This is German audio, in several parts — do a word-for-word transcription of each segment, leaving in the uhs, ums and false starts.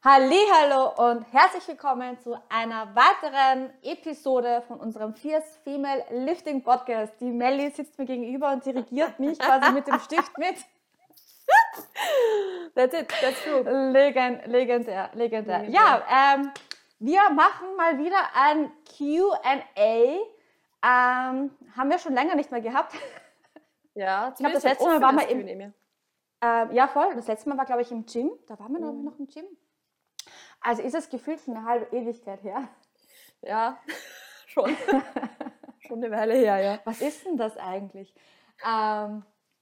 Hallihallo und herzlich willkommen zu einer weiteren Episode von unserem Fierce Female Lifting Podcast. Die Melli sitzt mir gegenüber und dirigiert mich quasi mit dem Stift mit. That's it, that's true. Legend, legendär, legendär. legendär. Ja, ähm, wir machen mal wieder ein Q and A. Ähm, haben wir schon länger nicht mehr gehabt. Ja, ich glaube, das letzte Mal waren wir im... Ähm, ja, voll. Das letzte Mal war, glaube ich, im Gym. Da waren wir mhm. noch im Gym. Also ist es gefühlt eine halbe Ewigkeit her. Ja, schon. Schon eine Weile her, ja. Was ist denn das eigentlich? Ähm,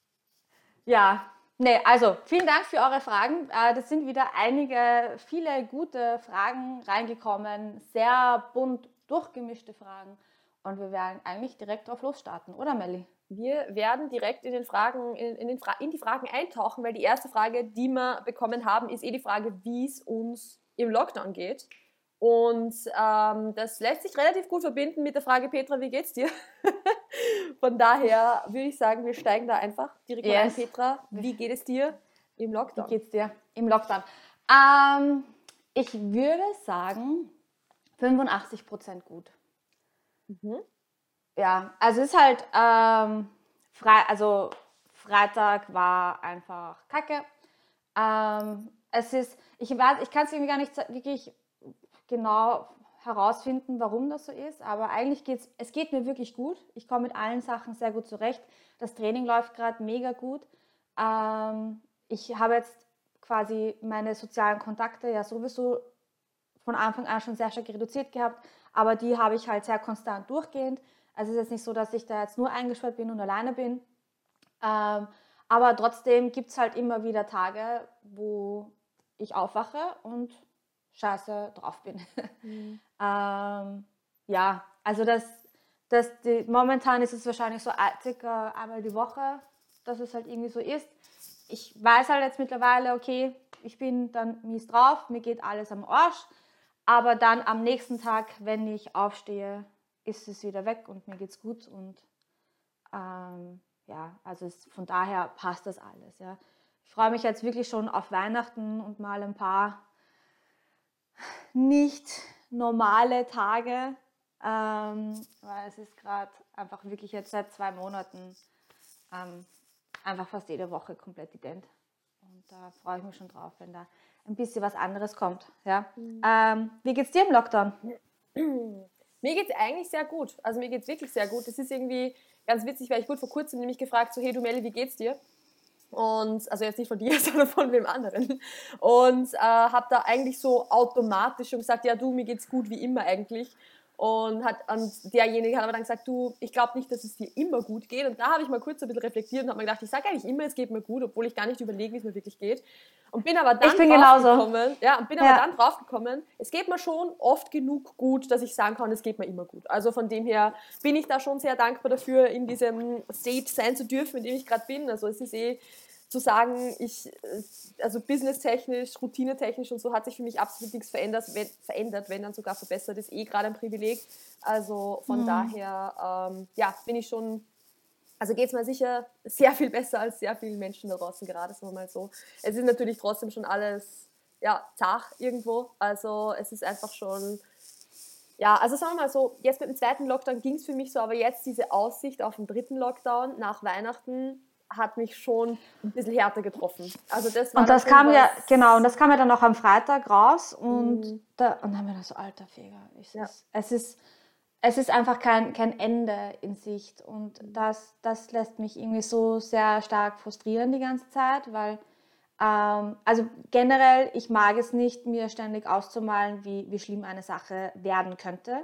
ja, nee, also vielen Dank für eure Fragen. Äh, das sind wieder einige, viele gute Fragen reingekommen. Sehr bunt durchgemischte Fragen. Und wir werden eigentlich direkt drauf losstarten, oder Melli? Wir werden direkt in, den Fragen, in, in, den Fra- in die Fragen eintauchen, weil die erste Frage, die wir bekommen haben, ist eh die Frage, wie es uns im Lockdown geht. Und ähm, das lässt sich relativ gut verbinden mit der Frage, Petra, wie geht's dir? Von daher würde ich sagen, wir steigen da einfach direkt yes. mal ein. Petra, wie geht es dir im Lockdown? Wie geht's dir im Lockdown? Ähm, ich würde sagen, fünfundachtzig Prozent gut. Mhm. Ja, also es ist halt, ähm, frei, also Freitag war einfach kacke. Ähm, es ist, ich weiß, ich kann es irgendwie gar nicht wirklich genau herausfinden, warum das so ist, aber eigentlich geht's, es geht mir wirklich gut. Ich komme mit allen Sachen sehr gut zurecht. Das Training läuft gerade mega gut. Ähm, ich habe jetzt quasi meine sozialen Kontakte ja sowieso von Anfang an schon sehr stark reduziert gehabt, aber die habe ich halt sehr konstant durchgehend. Also es ist jetzt nicht so, dass ich da jetzt nur eingesperrt bin und alleine bin. Ähm, aber trotzdem gibt es halt immer wieder Tage, wo ich aufwache und scheiße drauf bin. Mhm. ähm, ja, also das, das die, momentan ist es wahrscheinlich so circa einmal die Woche, dass es halt irgendwie so ist. Ich weiß halt jetzt mittlerweile, okay, ich bin dann mies drauf, mir geht alles am Arsch, aber dann am nächsten Tag, wenn ich aufstehe, ist es wieder weg und mir geht's gut und ähm, ja, also es, von daher passt das alles. Ja. Ich freue mich jetzt wirklich schon auf Weihnachten und mal ein paar nicht normale Tage, ähm, weil es ist gerade einfach wirklich jetzt seit zwei Monaten ähm, einfach fast jede Woche komplett ident. Und da freue ich mich schon drauf, wenn da ein bisschen was anderes kommt. Ja. Mhm. Ähm, wie geht's dir im Lockdown? Mir geht es eigentlich sehr gut. Also mir geht es wirklich sehr gut. Das ist irgendwie ganz witzig, weil ich wurde vor kurzem nämlich gefragt, so hey du Melli, wie geht's dir? Und, also jetzt nicht von dir, sondern von wem anderen. Und äh, habe da eigentlich so automatisch schon gesagt, ja du, mir geht's gut wie immer eigentlich. Und, hat, und derjenige hat aber dann gesagt, du, ich glaube nicht, dass es dir immer gut geht. Und da habe ich mal kurz ein bisschen reflektiert und habe mir gedacht, ich sage eigentlich immer, es geht mir gut, obwohl ich gar nicht überlege, wie es mir wirklich geht. Und bin aber dann ich bin draufgekommen, ja, und bin aber ja. dann draufgekommen, es geht mir schon oft genug gut, dass ich sagen kann, es geht mir immer gut. Also von dem her bin ich da schon sehr dankbar dafür, in diesem State sein zu dürfen, in dem ich gerade bin. Also es ist eh zu sagen, ich, also businesstechnisch, routinetechnisch und so hat sich für mich absolut nichts verändert, wenn, verändert, wenn dann sogar verbessert, ist eh gerade ein Privileg. Also von mhm. daher, ähm, ja, bin ich schon, also geht es mir sicher sehr viel besser als sehr vielen Menschen da draußen gerade, sagen wir mal so. Es ist natürlich trotzdem schon alles, ja, zach irgendwo, also es ist einfach schon, ja, also sagen wir mal so, jetzt mit dem zweiten Lockdown ging es für mich so, aber jetzt diese Aussicht auf den dritten Lockdown nach Weihnachten hat mich schon ein bisschen härter getroffen. Also das war und das kam ja, genau, und das kam ja dann auch am Freitag raus und, mm. da, und dann haben wir das so, alter Feger, es, ja. ist, es, ist, es ist einfach kein, kein Ende in Sicht und mm. das, das lässt mich irgendwie so sehr stark frustrieren die ganze Zeit, weil, ähm, also generell, ich mag es nicht, mir ständig auszumalen, wie, wie schlimm eine Sache werden könnte.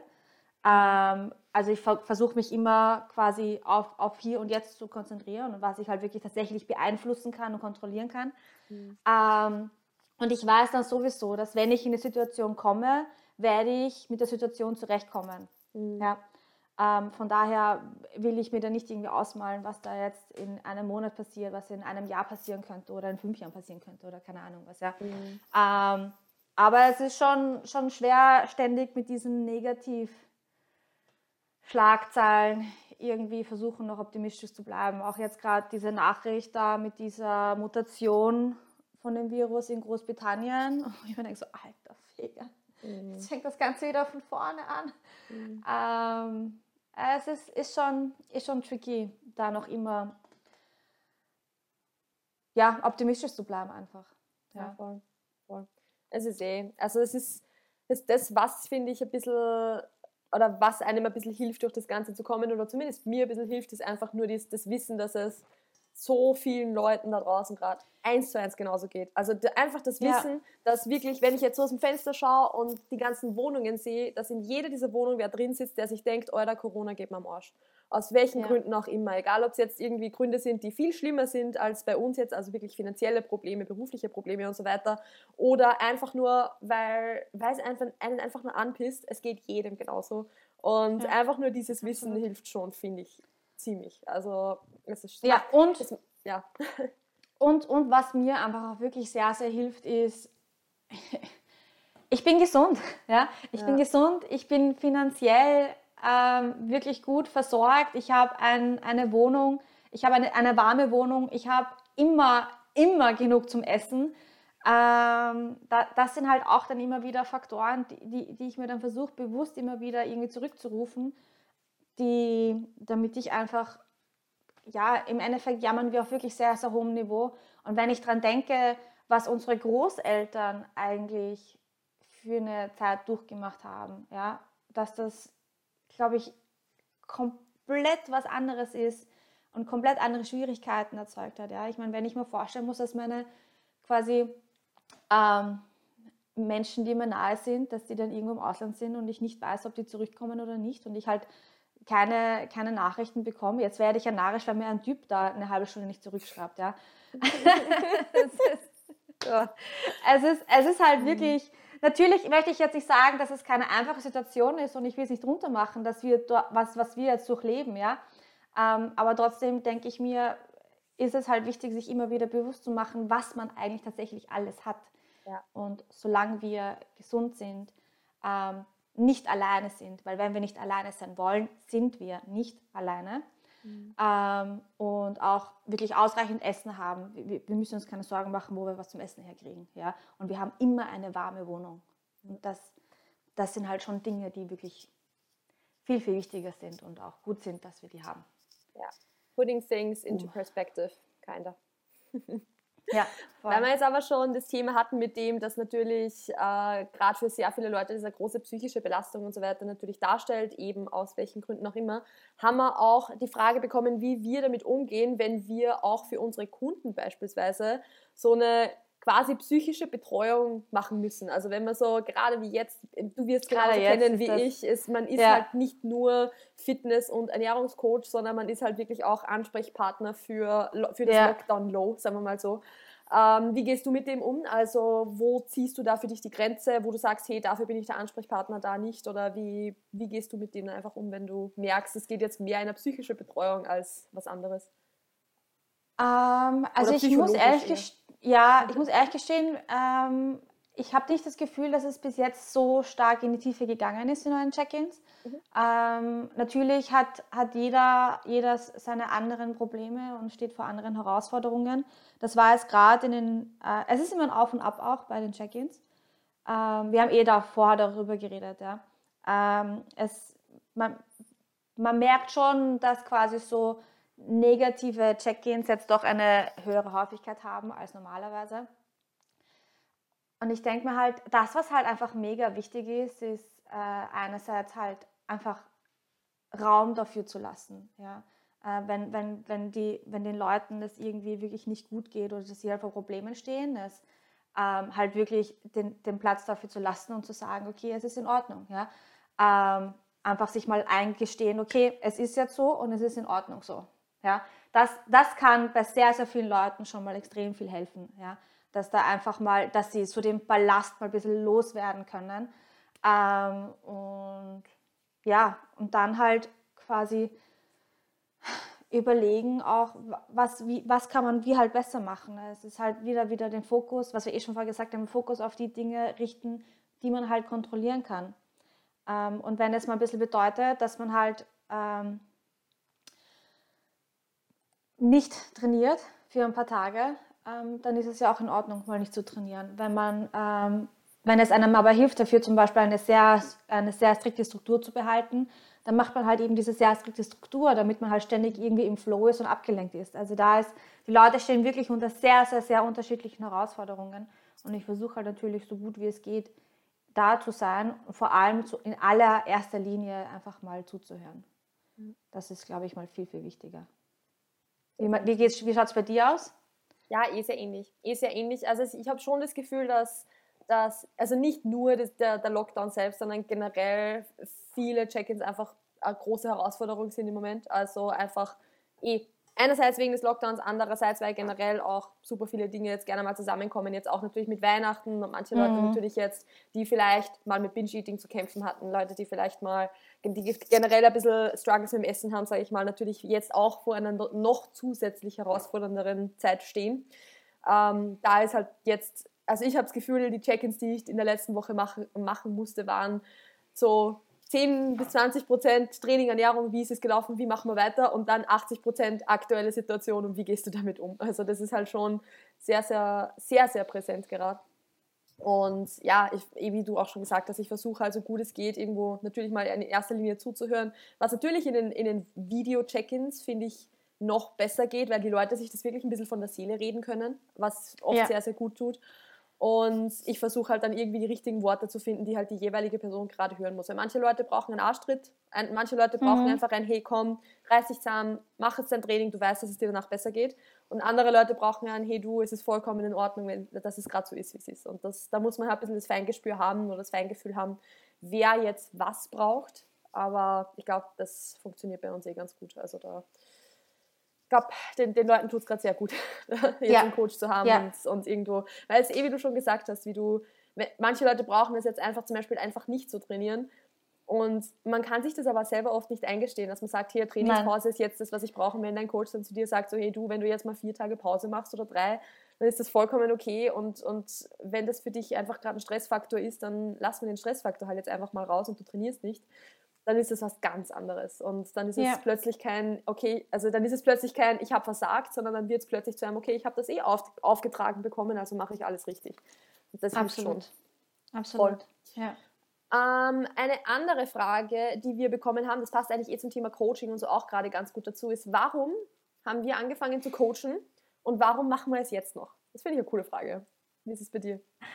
Ähm, also ich versuche mich immer quasi auf, auf hier und jetzt zu konzentrieren und was ich halt wirklich tatsächlich beeinflussen kann und kontrollieren kann. Mhm. Ähm, und ich weiß dann sowieso, dass wenn ich in eine Situation komme, werde ich mit der Situation zurechtkommen. Mhm. Ja. Ähm, von daher will ich mir da nicht irgendwie ausmalen, was da jetzt in einem Monat passiert, was in einem Jahr passieren könnte oder in fünf Jahren passieren könnte oder keine Ahnung was. Ja. Mhm. Ähm, aber es ist schon, schon schwer, ständig mit diesem Negativ Schlagzeilen irgendwie versuchen, noch optimistisch zu bleiben. Auch jetzt gerade diese Nachricht da mit dieser Mutation von dem Virus in Großbritannien. Und ich mir denke so, alter Feger, mhm. jetzt fängt das Ganze wieder von vorne an. Mhm. Ähm, es ist, ist, schon, ist schon tricky, da noch immer ja, optimistisch zu bleiben einfach. Ja, ja voll, voll. Es ist eh, also es ist, ist das, was finde ich ein bisschen, oder was einem ein bisschen hilft, durch das Ganze zu kommen, oder zumindest mir ein bisschen hilft, ist einfach nur das, das Wissen, dass es so vielen Leuten da draußen gerade eins zu eins genauso geht. Also einfach das Wissen, ja. dass wirklich, wenn ich jetzt so aus dem Fenster schaue und die ganzen Wohnungen sehe, dass in jeder dieser Wohnungen wer drin sitzt, der sich denkt, Alter, Corona geht mir am Arsch. Aus welchen ja. Gründen auch immer. Egal, ob es jetzt irgendwie Gründe sind, die viel schlimmer sind als bei uns jetzt, also wirklich finanzielle Probleme, berufliche Probleme und so weiter. Oder einfach nur, weil, weil es einfach, einen einfach nur anpisst. Es geht jedem genauso. Und ja. einfach nur dieses Wissen Absolut. hilft schon, finde ich, ziemlich. Also es ist ja, und, es, ja. und, und was mir einfach auch wirklich sehr, sehr hilft, ist, ich bin gesund. Ja? Ich ja. bin gesund, ich bin finanziell ähm, wirklich gut versorgt. Ich habe ein, eine Wohnung, ich habe eine, eine warme Wohnung, ich habe immer, immer genug zum Essen. Ähm, da, das sind halt auch dann immer wieder Faktoren, die, die, die ich mir dann versuche, bewusst immer wieder irgendwie zurückzurufen, die, damit ich einfach, ja, im Endeffekt jammern wir auf wirklich sehr, sehr hohem Niveau. Und wenn ich daran denke, was unsere Großeltern eigentlich für eine Zeit durchgemacht haben, ja, dass das, glaube ich, komplett was anderes ist und komplett andere Schwierigkeiten erzeugt hat. Ja. Ich meine, wenn ich mir vorstellen muss, dass meine quasi ähm, Menschen, die mir nahe sind, dass die dann irgendwo im Ausland sind und ich nicht weiß, ob die zurückkommen oder nicht und ich halt keine, keine Nachrichten bekomme. Jetzt werde ich ja narrisch, weil mir ein Typ da eine halbe Stunde nicht zurückschreibt. Ja. es, ist, ja. es, ist, es ist halt wirklich, natürlich möchte ich jetzt nicht sagen, dass es keine einfache Situation ist und ich will es nicht runter machen, dass wir was, was wir jetzt durchleben. Ja. Ähm, aber trotzdem denke ich mir, ist es halt wichtig, sich immer wieder bewusst zu machen, was man eigentlich tatsächlich alles hat. Ja. Und solange wir gesund sind, ähm, nicht alleine sind, weil wenn wir nicht alleine sein wollen, sind wir nicht alleine mhm. ähm, und auch wirklich ausreichend Essen haben. Wir, wir müssen uns keine Sorgen machen, wo wir was zum Essen herkriegen. Ja? Und wir haben immer eine warme Wohnung. Und das, das sind halt schon Dinge, die wirklich viel, viel wichtiger sind und auch gut sind, dass wir die haben. Ja, putting things into uh. perspective, kinda. Ja, voll. Weil wir jetzt aber schon das Thema hatten mit dem, dass natürlich äh, gerade für sehr viele Leute diese große psychische Belastung und so weiter natürlich darstellt, eben aus welchen Gründen auch immer, haben wir auch die Frage bekommen, wie wir damit umgehen, wenn wir auch für unsere Kunden beispielsweise so eine quasi psychische Betreuung machen müssen. Also wenn man so, gerade wie jetzt, du wirst gerade kennen wie ich, ist, man ist ja. halt nicht nur Fitness- und Ernährungscoach, sondern man ist halt wirklich auch Ansprechpartner für, für das ja. Lockdown-Low, sagen wir mal so. Ähm, wie gehst du mit dem um? Also wo ziehst du da für dich die Grenze, wo du sagst, hey, dafür bin ich der Ansprechpartner, da nicht? Oder wie, wie gehst du mit dem einfach um, wenn du merkst, es geht jetzt mehr in eine psychische Betreuung als was anderes? Ähm, also ich muss ehrlich gestehen, ja, ich muss ehrlich gestehen, ähm, ich habe nicht das Gefühl, dass es bis jetzt so stark in die Tiefe gegangen ist in euren Check-ins. Mhm. Ähm, natürlich hat, hat jeder, jeder seine anderen Probleme und steht vor anderen Herausforderungen. Das war jetzt gerade in den, äh, es ist immer ein Auf und Ab auch bei den Check-ins. Ähm, wir haben eh da vorher darüber geredet, ja. Ähm, es, man, man merkt schon, dass quasi so negative Check-ins jetzt doch eine höhere Häufigkeit haben als normalerweise. Und ich denke mir halt, das, was halt einfach mega wichtig ist, ist äh, einerseits halt einfach Raum dafür zu lassen. Ja? Äh, wenn, wenn, wenn, die, wenn den Leuten das irgendwie wirklich nicht gut geht oder dass sie halt vor Problemen stehen, dass, ähm, halt wirklich den, den Platz dafür zu lassen und zu sagen, okay, es ist in Ordnung. Ja? Ähm, einfach sich mal eingestehen, okay, es ist jetzt so und es ist in Ordnung so. Ja, das, das kann bei sehr, sehr vielen Leuten schon mal extrem viel helfen, ja, dass da einfach mal, dass sie so den Ballast mal ein bisschen loswerden können ähm, und ja, und dann halt quasi überlegen auch, was, wie, was kann man wie halt besser machen. Es ist halt wieder, wieder den Fokus, was wir eh schon vorher gesagt haben, den Fokus auf die Dinge richten, die man halt kontrollieren kann. Ähm, und wenn das mal ein bisschen bedeutet, dass man halt ähm, nicht trainiert für ein paar Tage, ähm, dann ist es ja auch in Ordnung, mal nicht zu trainieren. Wenn man, ähm, wenn es einem aber hilft, dafür zum Beispiel eine sehr, eine sehr strikte Struktur zu behalten, dann macht man halt eben diese sehr strikte Struktur, damit man halt ständig irgendwie im Flow ist und abgelenkt ist. Also da ist, die Leute stehen wirklich unter sehr, sehr, sehr unterschiedlichen Herausforderungen. Und ich versuche halt natürlich so gut wie es geht, da zu sein und vor allem zu, in allererster Linie einfach mal zuzuhören. Das ist, glaube ich, mal viel, viel wichtiger. Wie, wie, wie schaut es bei dir aus? Ja, eh sehr ähnlich. Eh sehr ähnlich. Also ich habe schon das Gefühl, dass, dass also nicht nur das, der, der Lockdown selbst, sondern generell viele Check-ins einfach eine große Herausforderung sind im Moment. Also einfach eh einerseits wegen des Lockdowns, andererseits, weil generell auch super viele Dinge jetzt gerne mal zusammenkommen. Jetzt auch natürlich mit Weihnachten und manche Leute mhm. natürlich jetzt, die vielleicht mal mit Binge-Eating zu kämpfen hatten, Leute, die vielleicht mal, die generell ein bisschen Struggles mit dem Essen haben, sage ich mal, natürlich jetzt auch vor einer noch zusätzlich herausfordernderen Zeit stehen. Ähm, da ist halt jetzt, also ich habe das Gefühl, die Check-ins, die ich in der letzten Woche machen, machen musste, waren so zehn bis zwanzig Prozent Training, Ernährung, wie ist es gelaufen, wie machen wir weiter und dann achtzig Prozent aktuelle Situation und wie gehst du damit um. Also das ist halt schon sehr, sehr, sehr, sehr präsent gerade. Und ja, ich, wie du auch schon gesagt hast, ich versuche halt so gut es geht, irgendwo natürlich mal in erster Linie zuzuhören. Was natürlich in den, in den Video-Check-ins, finde ich, noch besser geht, weil die Leute sich das wirklich ein bisschen von der Seele reden können, was oft ja. sehr, sehr gut tut. Und ich versuche halt dann irgendwie die richtigen Worte zu finden, die halt die jeweilige Person gerade hören muss. Weil manche Leute brauchen einen Arschtritt, ein, manche Leute brauchen mhm. einfach ein hey komm, reiß dich zusammen, mach jetzt dein Training, du weißt, dass es dir danach besser geht. Und andere Leute brauchen ein hey du, es ist vollkommen in Ordnung, wenn, dass es gerade so ist, wie es ist. Und das, da muss man halt ein bisschen das Feingespür haben oder das Feingefühl haben, wer jetzt was braucht. Aber ich glaube, das funktioniert bei uns eh ganz gut. Also da... Ich glaube, den, den Leuten tut es gerade sehr gut, jetzt ja. einen Coach zu haben ja. und, und irgendwo, weil es eh, wie du schon gesagt hast, wie du, manche Leute brauchen es jetzt einfach zum Beispiel einfach nicht zu trainieren und man kann sich das aber selber oft nicht eingestehen, dass man sagt, hier, Trainingspause Nein. ist jetzt das, was ich brauche, und wenn dein Coach dann zu dir sagt, so, hey du, wenn du jetzt mal vier Tage Pause machst oder drei, dann ist das vollkommen okay und, und wenn das für dich einfach gerade ein Stressfaktor ist, dann lass mir den Stressfaktor halt jetzt einfach mal raus und du trainierst nicht. Dann ist es was ganz anderes und dann ist es ja. plötzlich kein, okay, also dann ist es plötzlich kein, ich habe versagt, sondern dann wird es plötzlich zu einem, okay, ich habe das eh auf, aufgetragen bekommen, also mache ich alles richtig. Und das Absolut. Schon Absolut. Ja. Ähm, eine andere Frage, die wir bekommen haben, das passt eigentlich eh zum Thema Coaching und so auch gerade ganz gut dazu, ist, warum haben wir angefangen zu coachen und warum machen wir es jetzt noch? Das finde ich eine coole Frage. Wie ist es bei dir?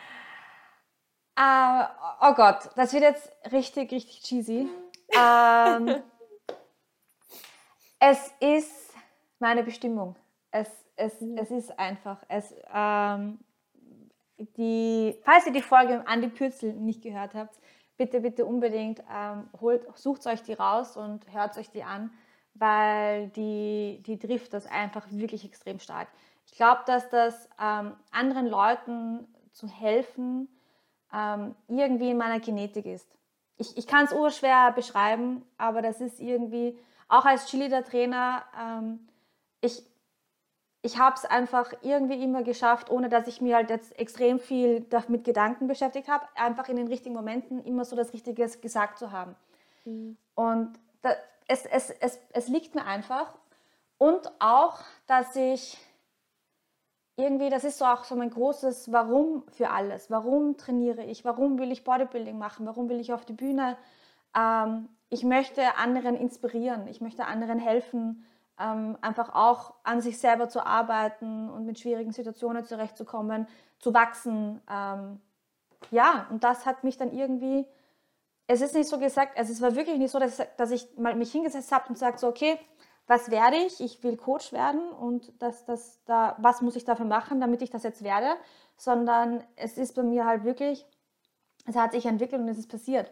Uh, oh Gott, das wird jetzt richtig, richtig cheesy. ähm, es ist meine Bestimmung. Es, es, mhm. es ist einfach. Es, ähm, die, falls ihr die Folge Andi Pürzel nicht gehört habt, bitte, bitte unbedingt ähm, holt, sucht euch die raus und hört euch die an, weil die, die trifft das einfach wirklich extrem stark. Ich glaube, dass das ähm, anderen Leuten zu helfen ähm, irgendwie in meiner Genetik ist. Ich, ich kann es urschwer beschreiben, aber das ist irgendwie, auch als Cheerleader-Trainer, ähm, ich, ich habe es einfach irgendwie immer geschafft, ohne dass ich mir halt jetzt extrem viel mit Gedanken beschäftigt habe, einfach in den richtigen Momenten immer so das Richtige gesagt zu haben. Mhm. Und da, es, es, es, es liegt mir einfach. Und auch, dass ich irgendwie, das ist so auch so mein großes Warum für alles. Warum trainiere ich? Warum will ich Bodybuilding machen? Warum will ich auf die Bühne? Ähm, ich möchte anderen inspirieren. Ich möchte anderen helfen, ähm, einfach auch an sich selber zu arbeiten und mit schwierigen Situationen zurechtzukommen, zu wachsen. Ähm, ja, und das hat mich dann irgendwie, es ist nicht so gesagt, also es war wirklich nicht so, dass ich, dass ich mal mich hingesetzt habe und sage so, okay, was werde ich? Ich will Coach werden und das, das, da, was muss ich dafür machen, damit ich das jetzt werde? Sondern es ist bei mir halt wirklich, es hat sich entwickelt und es ist passiert.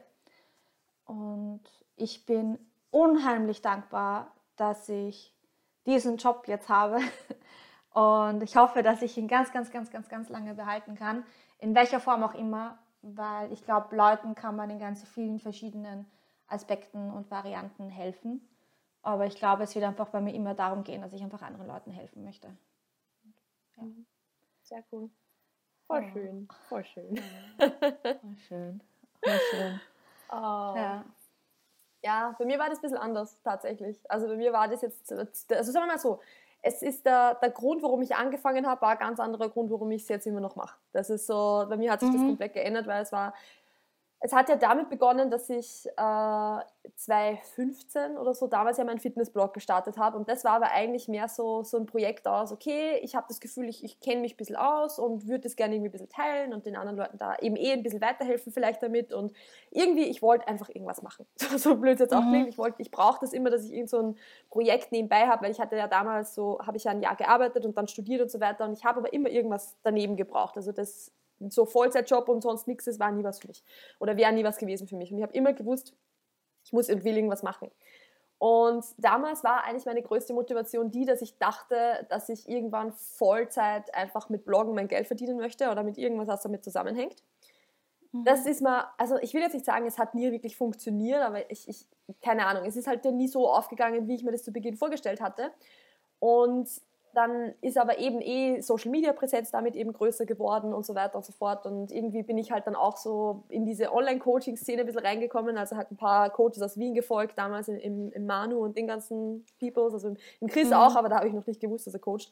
Und ich bin unheimlich dankbar, dass ich diesen Job jetzt habe. Und ich hoffe, dass ich ihn ganz, ganz, ganz, ganz, ganz lange behalten kann. In welcher Form auch immer, weil ich glaube, Leuten kann man in ganz vielen verschiedenen Aspekten und Varianten helfen. Aber ich glaube, es wird einfach bei mir immer darum gehen, dass ich einfach anderen Leuten helfen möchte. Ja. Sehr cool. Voll oh. schön. Voll schön. Ja. Voll schön. Voll schön. Oh. Ja. Ja, bei mir war das ein bisschen anders tatsächlich. Also bei mir war das jetzt, also sagen wir mal so, es ist der, der Grund, warum ich angefangen habe, war ein ganz anderer Grund, warum ich es jetzt immer noch mache. Das ist so, bei mir hat sich das Mhm. komplett geändert, weil es war, es hat ja damit begonnen, dass ich äh, zwanzig fünfzehn oder so damals ja meinen Fitnessblog gestartet habe und das war aber eigentlich mehr so, so ein Projekt aus, okay, ich habe das Gefühl, ich, ich kenne mich ein bisschen aus und würde das gerne irgendwie ein bisschen teilen und den anderen Leuten da eben eh ein bisschen weiterhelfen vielleicht damit und irgendwie, ich wollte einfach irgendwas machen. So blöd es jetzt auch klingt, Mhm. ich wollte, ich brauche das immer, dass ich irgend so ein Projekt nebenbei habe, weil ich hatte ja damals so, habe ich ja ein Jahr gearbeitet und dann studiert und so weiter und ich habe aber immer irgendwas daneben gebraucht, also das so Vollzeitjob und sonst nichts, das war nie was für mich. Oder wäre nie was gewesen für mich. Und ich habe immer gewusst, ich muss und will irgendwas machen. Und damals war eigentlich meine größte Motivation die, dass ich dachte, dass ich irgendwann Vollzeit einfach mit Bloggen mein Geld verdienen möchte oder mit irgendwas, was damit zusammenhängt. Mhm. Das ist mal, also ich will jetzt nicht sagen, es hat nie wirklich funktioniert, aber ich, ich keine Ahnung, es ist halt nie so aufgegangen, wie ich mir das zu Beginn vorgestellt hatte. Und dann ist aber eben eh Social Media Präsenz damit eben größer geworden und so weiter und so fort. Und irgendwie bin ich halt dann auch so in diese Online-Coaching-Szene ein bisschen reingekommen. Also halt ein paar Coaches aus Wien gefolgt, damals im, im Manu und den ganzen Peoples, also im Chris Mhm. auch, aber da habe ich noch nicht gewusst, dass er coacht.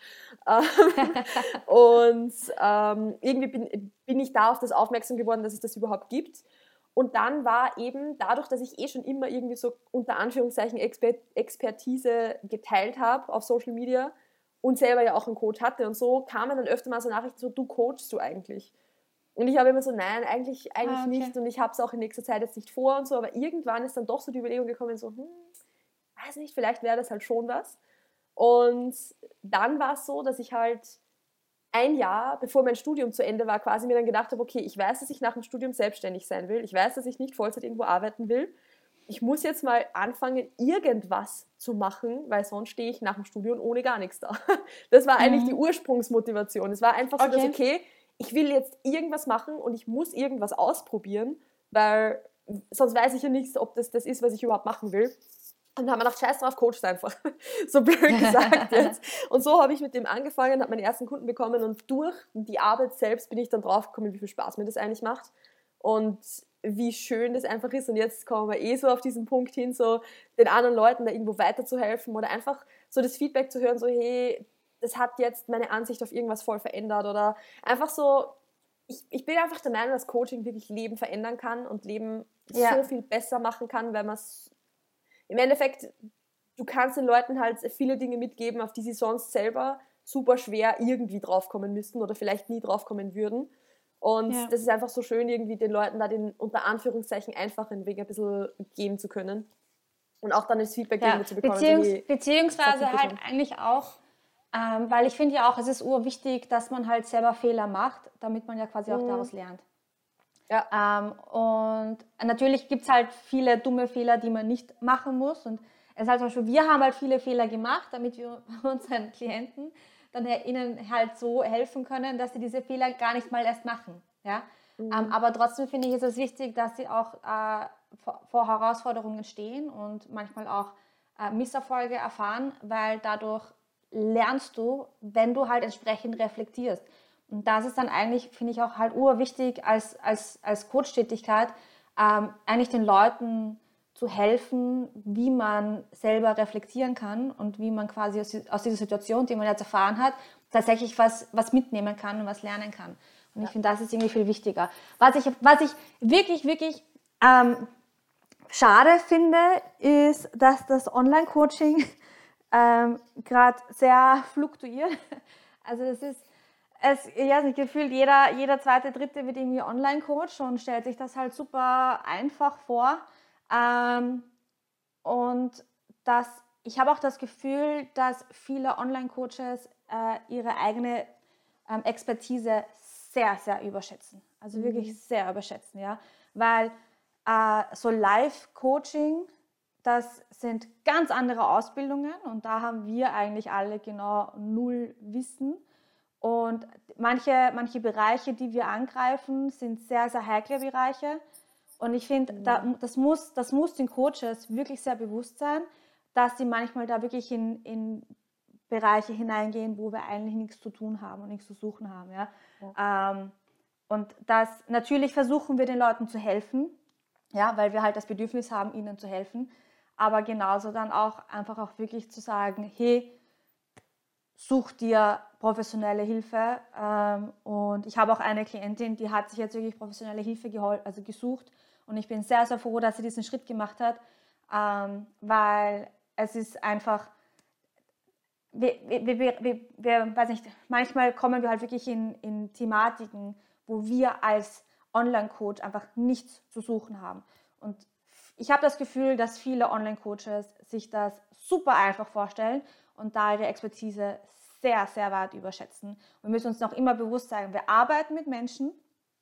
Und ähm, irgendwie bin, bin ich da auf das aufmerksam geworden, dass es das überhaupt gibt. Und dann war eben dadurch, dass ich eh schon immer irgendwie so unter Anführungszeichen Exper- Expertise geteilt habe auf Social Media und selber ja auch einen Coach hatte und so, kamen dann öfter mal so Nachrichten so, du coachst du eigentlich? Und ich habe immer so, nein, eigentlich, eigentlich Ah, okay. nicht und ich habe es auch in nächster Zeit jetzt nicht vor und so, aber irgendwann ist dann doch so die Überlegung gekommen, so, hm, weiß nicht, vielleicht wäre das halt schon was. Und dann war es so, dass ich halt ein Jahr, bevor mein Studium zu Ende war, quasi mir dann gedacht habe, okay, ich weiß, dass ich nach dem Studium selbstständig sein will. Ich weiß, dass ich nicht Vollzeit irgendwo arbeiten will. Ich muss jetzt mal anfangen, irgendwas zu machen, weil sonst stehe ich nach dem Studium ohne gar nichts da. Das war eigentlich die Mhm. Ursprungsmotivation. Es war einfach so, dass, Okay. okay, ich will jetzt irgendwas machen und ich muss irgendwas ausprobieren, weil sonst weiß ich ja nicht, ob das das ist, was ich überhaupt machen will. Und dann haben wir gedacht, scheiß drauf, coachst einfach. So blöd gesagt jetzt. Und so habe ich mit dem angefangen, habe meinen ersten Kunden bekommen und durch die Arbeit selbst bin ich dann drauf gekommen, wie viel Spaß mir das eigentlich macht und wie schön das einfach ist. Und jetzt kommen wir eh so auf diesen Punkt hin, so den anderen Leuten da irgendwo weiterzuhelfen oder einfach so das Feedback zu hören, so hey, das hat jetzt meine Ansicht auf irgendwas voll verändert oder einfach so, ich, ich bin einfach der Meinung, dass Coaching wirklich Leben verändern kann und Leben Ja. so viel besser machen kann, wenn man es im Endeffekt, du kannst den Leuten halt viele Dinge mitgeben, auf die sie sonst selber super schwer irgendwie draufkommen müssten oder vielleicht nie draufkommen würden. Und Ja. das ist einfach so schön, irgendwie den Leuten da den unter Anführungszeichen einfachen Weg ein bisschen geben zu können. Und auch dann das Feedback Ja, irgendwo zu bekommen, so Beziehungs hey, das hat beziehungsweise gut halt getan. eigentlich auch, ähm, weil ich finde ja auch, es ist urwichtig, dass man halt selber Fehler macht, damit man ja quasi auch Mhm. daraus lernt. Ja, Ähm, und natürlich gibt es halt viele dumme Fehler, die man nicht machen muss. Und es ist halt zum Beispiel, wir haben halt viele Fehler gemacht, damit wir unseren Klienten dann ihnen halt so helfen können, dass sie diese Fehler gar nicht mal erst machen. Ja? Ähm, mhm. aber trotzdem finde ich, ist es wichtig, dass sie auch äh, vor, vor Herausforderungen stehen und manchmal auch äh, Misserfolge erfahren, weil dadurch lernst du, wenn du halt entsprechend reflektierst. Und das ist dann eigentlich, finde ich, auch halt urwichtig als, als, als Coach-Tätigkeit, ähm, eigentlich den Leuten zu helfen, wie man selber reflektieren kann und wie man quasi aus, aus dieser Situation, die man jetzt erfahren hat, tatsächlich was, was mitnehmen kann und was lernen kann. Und ich finde, das ist irgendwie viel wichtiger. Was ich, was ich wirklich, wirklich ähm, schade finde, ist, dass das Online-Coaching ähm, gerade sehr fluktuiert. Also es ist, es, ich weiß nicht, gefühlt jeder, jeder zweite, dritte wird irgendwie Online-Coach und stellt sich das halt super einfach vor. Ähm, und das, ich habe auch das Gefühl, dass viele Online-Coaches äh, ihre eigene ähm, Expertise sehr, sehr überschätzen. Also wirklich Mhm. sehr überschätzen, ja. Weil äh, so Live-Coaching, das sind ganz andere Ausbildungen und da haben wir eigentlich alle genau null Wissen. Und manche, manche Bereiche, die wir angreifen, sind sehr, sehr heikle Bereiche. Und ich finde, da, Mhm. das, muss, das muss den Coaches wirklich sehr bewusst sein, dass sie manchmal da wirklich in, in Bereiche hineingehen, wo wir eigentlich nichts zu tun haben und nichts zu suchen haben. Ja? Ja. Ähm, und das, natürlich versuchen wir den Leuten zu helfen, ja, weil wir halt das Bedürfnis haben, ihnen zu helfen. Aber genauso dann auch einfach auch wirklich zu sagen, hey, such dir professionelle Hilfe. Ähm, und ich habe auch eine Klientin, die hat sich jetzt wirklich professionelle Hilfe gehol- also gesucht. Und ich bin sehr, sehr froh, dass sie diesen Schritt gemacht hat, ähm, weil es ist einfach, wir, wir, wir, wir, wir, weiß nicht, manchmal kommen wir halt wirklich in, in Thematiken, wo wir als Online-Coach einfach nichts zu suchen haben. Und ich habe das Gefühl, dass viele Online-Coaches sich das super einfach vorstellen und da ihre Expertise sehr, sehr weit überschätzen. Und wir müssen uns noch immer bewusst sein, wir arbeiten mit Menschen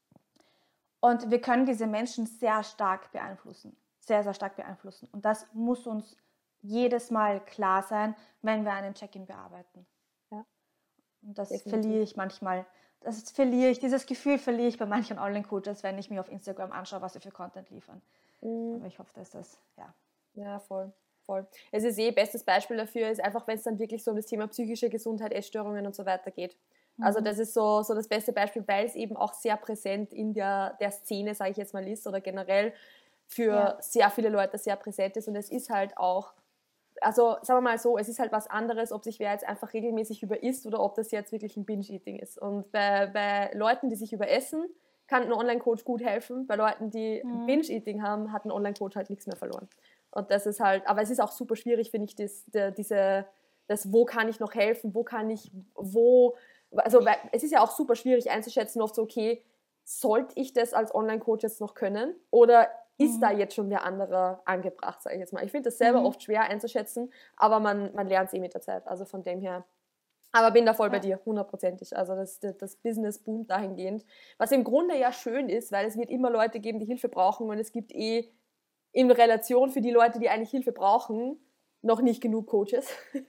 und wir können diese Menschen sehr stark beeinflussen. Sehr, sehr stark beeinflussen. Und das muss uns jedes Mal klar sein, wenn wir einen Check-in bearbeiten. Ja. Und das Definitiv. verliere ich manchmal. Das verliere ich, dieses Gefühl verliere ich bei manchen Online-Coaches, wenn ich mir auf Instagram anschaue, was sie für Content liefern. Mhm. Aber ich hoffe, dass das, ja. Ja, voll. Voll. Es ist eh, bestes Beispiel dafür ist einfach, wenn es dann wirklich so um das Thema psychische Gesundheit, Essstörungen und so weiter geht. Mhm. Also das ist so, so das beste Beispiel, weil es eben auch sehr präsent in der, der Szene, sage ich jetzt mal, ist oder generell für ja. sehr viele Leute sehr präsent ist und es ist halt auch, also sagen wir mal so, es ist halt was anderes, ob sich wer jetzt einfach regelmäßig überisst oder ob das jetzt wirklich ein Binge-Eating ist. Und bei, bei Leuten, die sich überessen, kann ein Online-Coach gut helfen. Bei Leuten, die mhm. Binge-Eating haben, hat ein Online-Coach halt nichts mehr verloren. Und das ist halt, aber es ist auch super schwierig, finde ich, das, der, diese, das, wo kann ich noch helfen, wo kann ich, wo, also weil, es ist ja auch super schwierig einzuschätzen, oft so, okay, sollte ich das als Online-Coach jetzt noch können oder ist mhm. da jetzt schon der andere angebracht, sage ich jetzt mal. Ich finde das selber mhm. oft schwer einzuschätzen, aber man, man lernt es eh mit der Zeit, also von dem her. Aber bin da voll ja. bei dir, hundertprozentig. Also das, das Business boomt dahingehend, was im Grunde ja schön ist, weil es wird immer Leute geben, die Hilfe brauchen und es gibt eh in Relation für die Leute, die eigentlich Hilfe brauchen, noch nicht genug Coaches.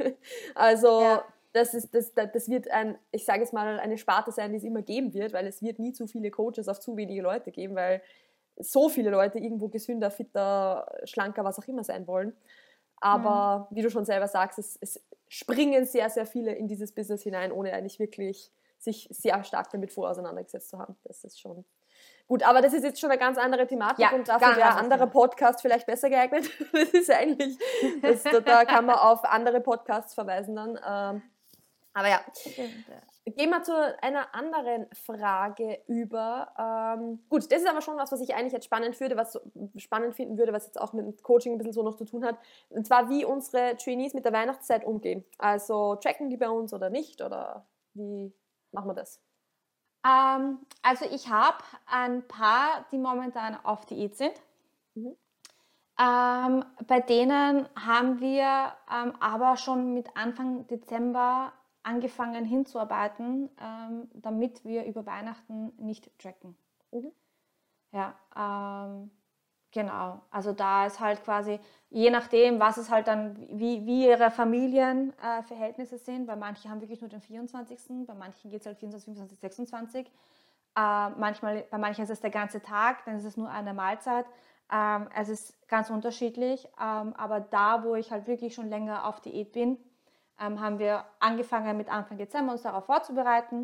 Also ja. das, ist, das, das wird ein, ich sage jetzt mal, eine Sparte sein, die es immer geben wird, weil es wird nie zu viele Coaches auf zu wenige Leute geben, weil so viele Leute irgendwo gesünder, fitter, schlanker, was auch immer sein wollen. Aber mhm. wie du schon selber sagst, es, es springen sehr, sehr viele in dieses Business hinein, ohne eigentlich wirklich sich sehr stark damit vor auseinandergesetzt zu haben. Das ist schon gut, aber das ist jetzt schon eine ganz andere Thematik ja, und dafür wäre ein anderer Podcast vielleicht besser geeignet. Das ist eigentlich, das, da kann man auf andere Podcasts verweisen dann. Aber ja, gehen wir zu einer anderen Frage über. Ähm, gut, das ist aber schon was, was ich eigentlich jetzt spannend würde, was spannend finden würde, was jetzt auch mit dem Coaching ein bisschen so noch zu tun hat. Und zwar, wie unsere Trainees mit der Weihnachtszeit umgehen. Also tracken die bei uns oder nicht? Oder wie machen wir das? Ähm, also ich habe ein paar, die momentan auf Diät sind. Mhm. Ähm, bei denen haben wir ähm, aber schon mit Anfang Dezember angefangen hinzuarbeiten, ähm, damit wir über Weihnachten nicht tracken. Mhm. Ja, ähm, genau. Also da ist halt quasi, je nachdem, was es halt dann, wie, wie ihre Familienverhältnisse äh, sind, weil manche haben wirklich nur den vierundzwanzigsten bei manchen geht es halt vierundzwanzig, fünfundzwanzig, sechsundzwanzig. Äh, manchmal, bei manchen ist es der ganze Tag, dann ist es nur eine Mahlzeit. Ähm, es ist ganz unterschiedlich, ähm, aber da, wo ich halt wirklich schon länger auf Diät bin, ähm, haben wir angefangen mit Anfang Dezember uns darauf vorzubereiten.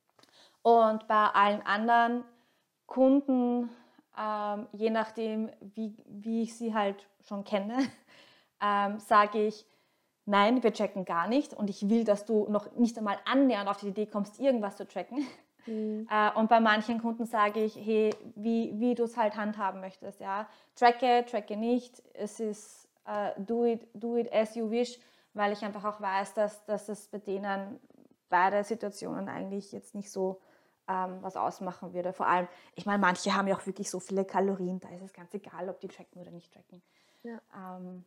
Und bei allen anderen Kunden, ähm, je nachdem, wie, wie ich sie halt schon kenne, ähm, sage ich, nein, wir tracken gar nicht und ich will, dass du noch nicht einmal annähernd auf die Idee kommst, irgendwas zu tracken. Mhm. Äh, und bei manchen Kunden sage ich, hey, wie, wie du es halt handhaben möchtest. Ja? Tracke, tracke nicht, es ist uh, do, it, do it as you wish, weil ich einfach auch weiß, dass, dass es bei denen beide Situationen eigentlich jetzt nicht so ähm, was ausmachen würde. Vor allem, ich meine, manche haben ja auch wirklich so viele Kalorien, da ist es ganz egal, ob die tracken oder nicht tracken. Ja, ähm,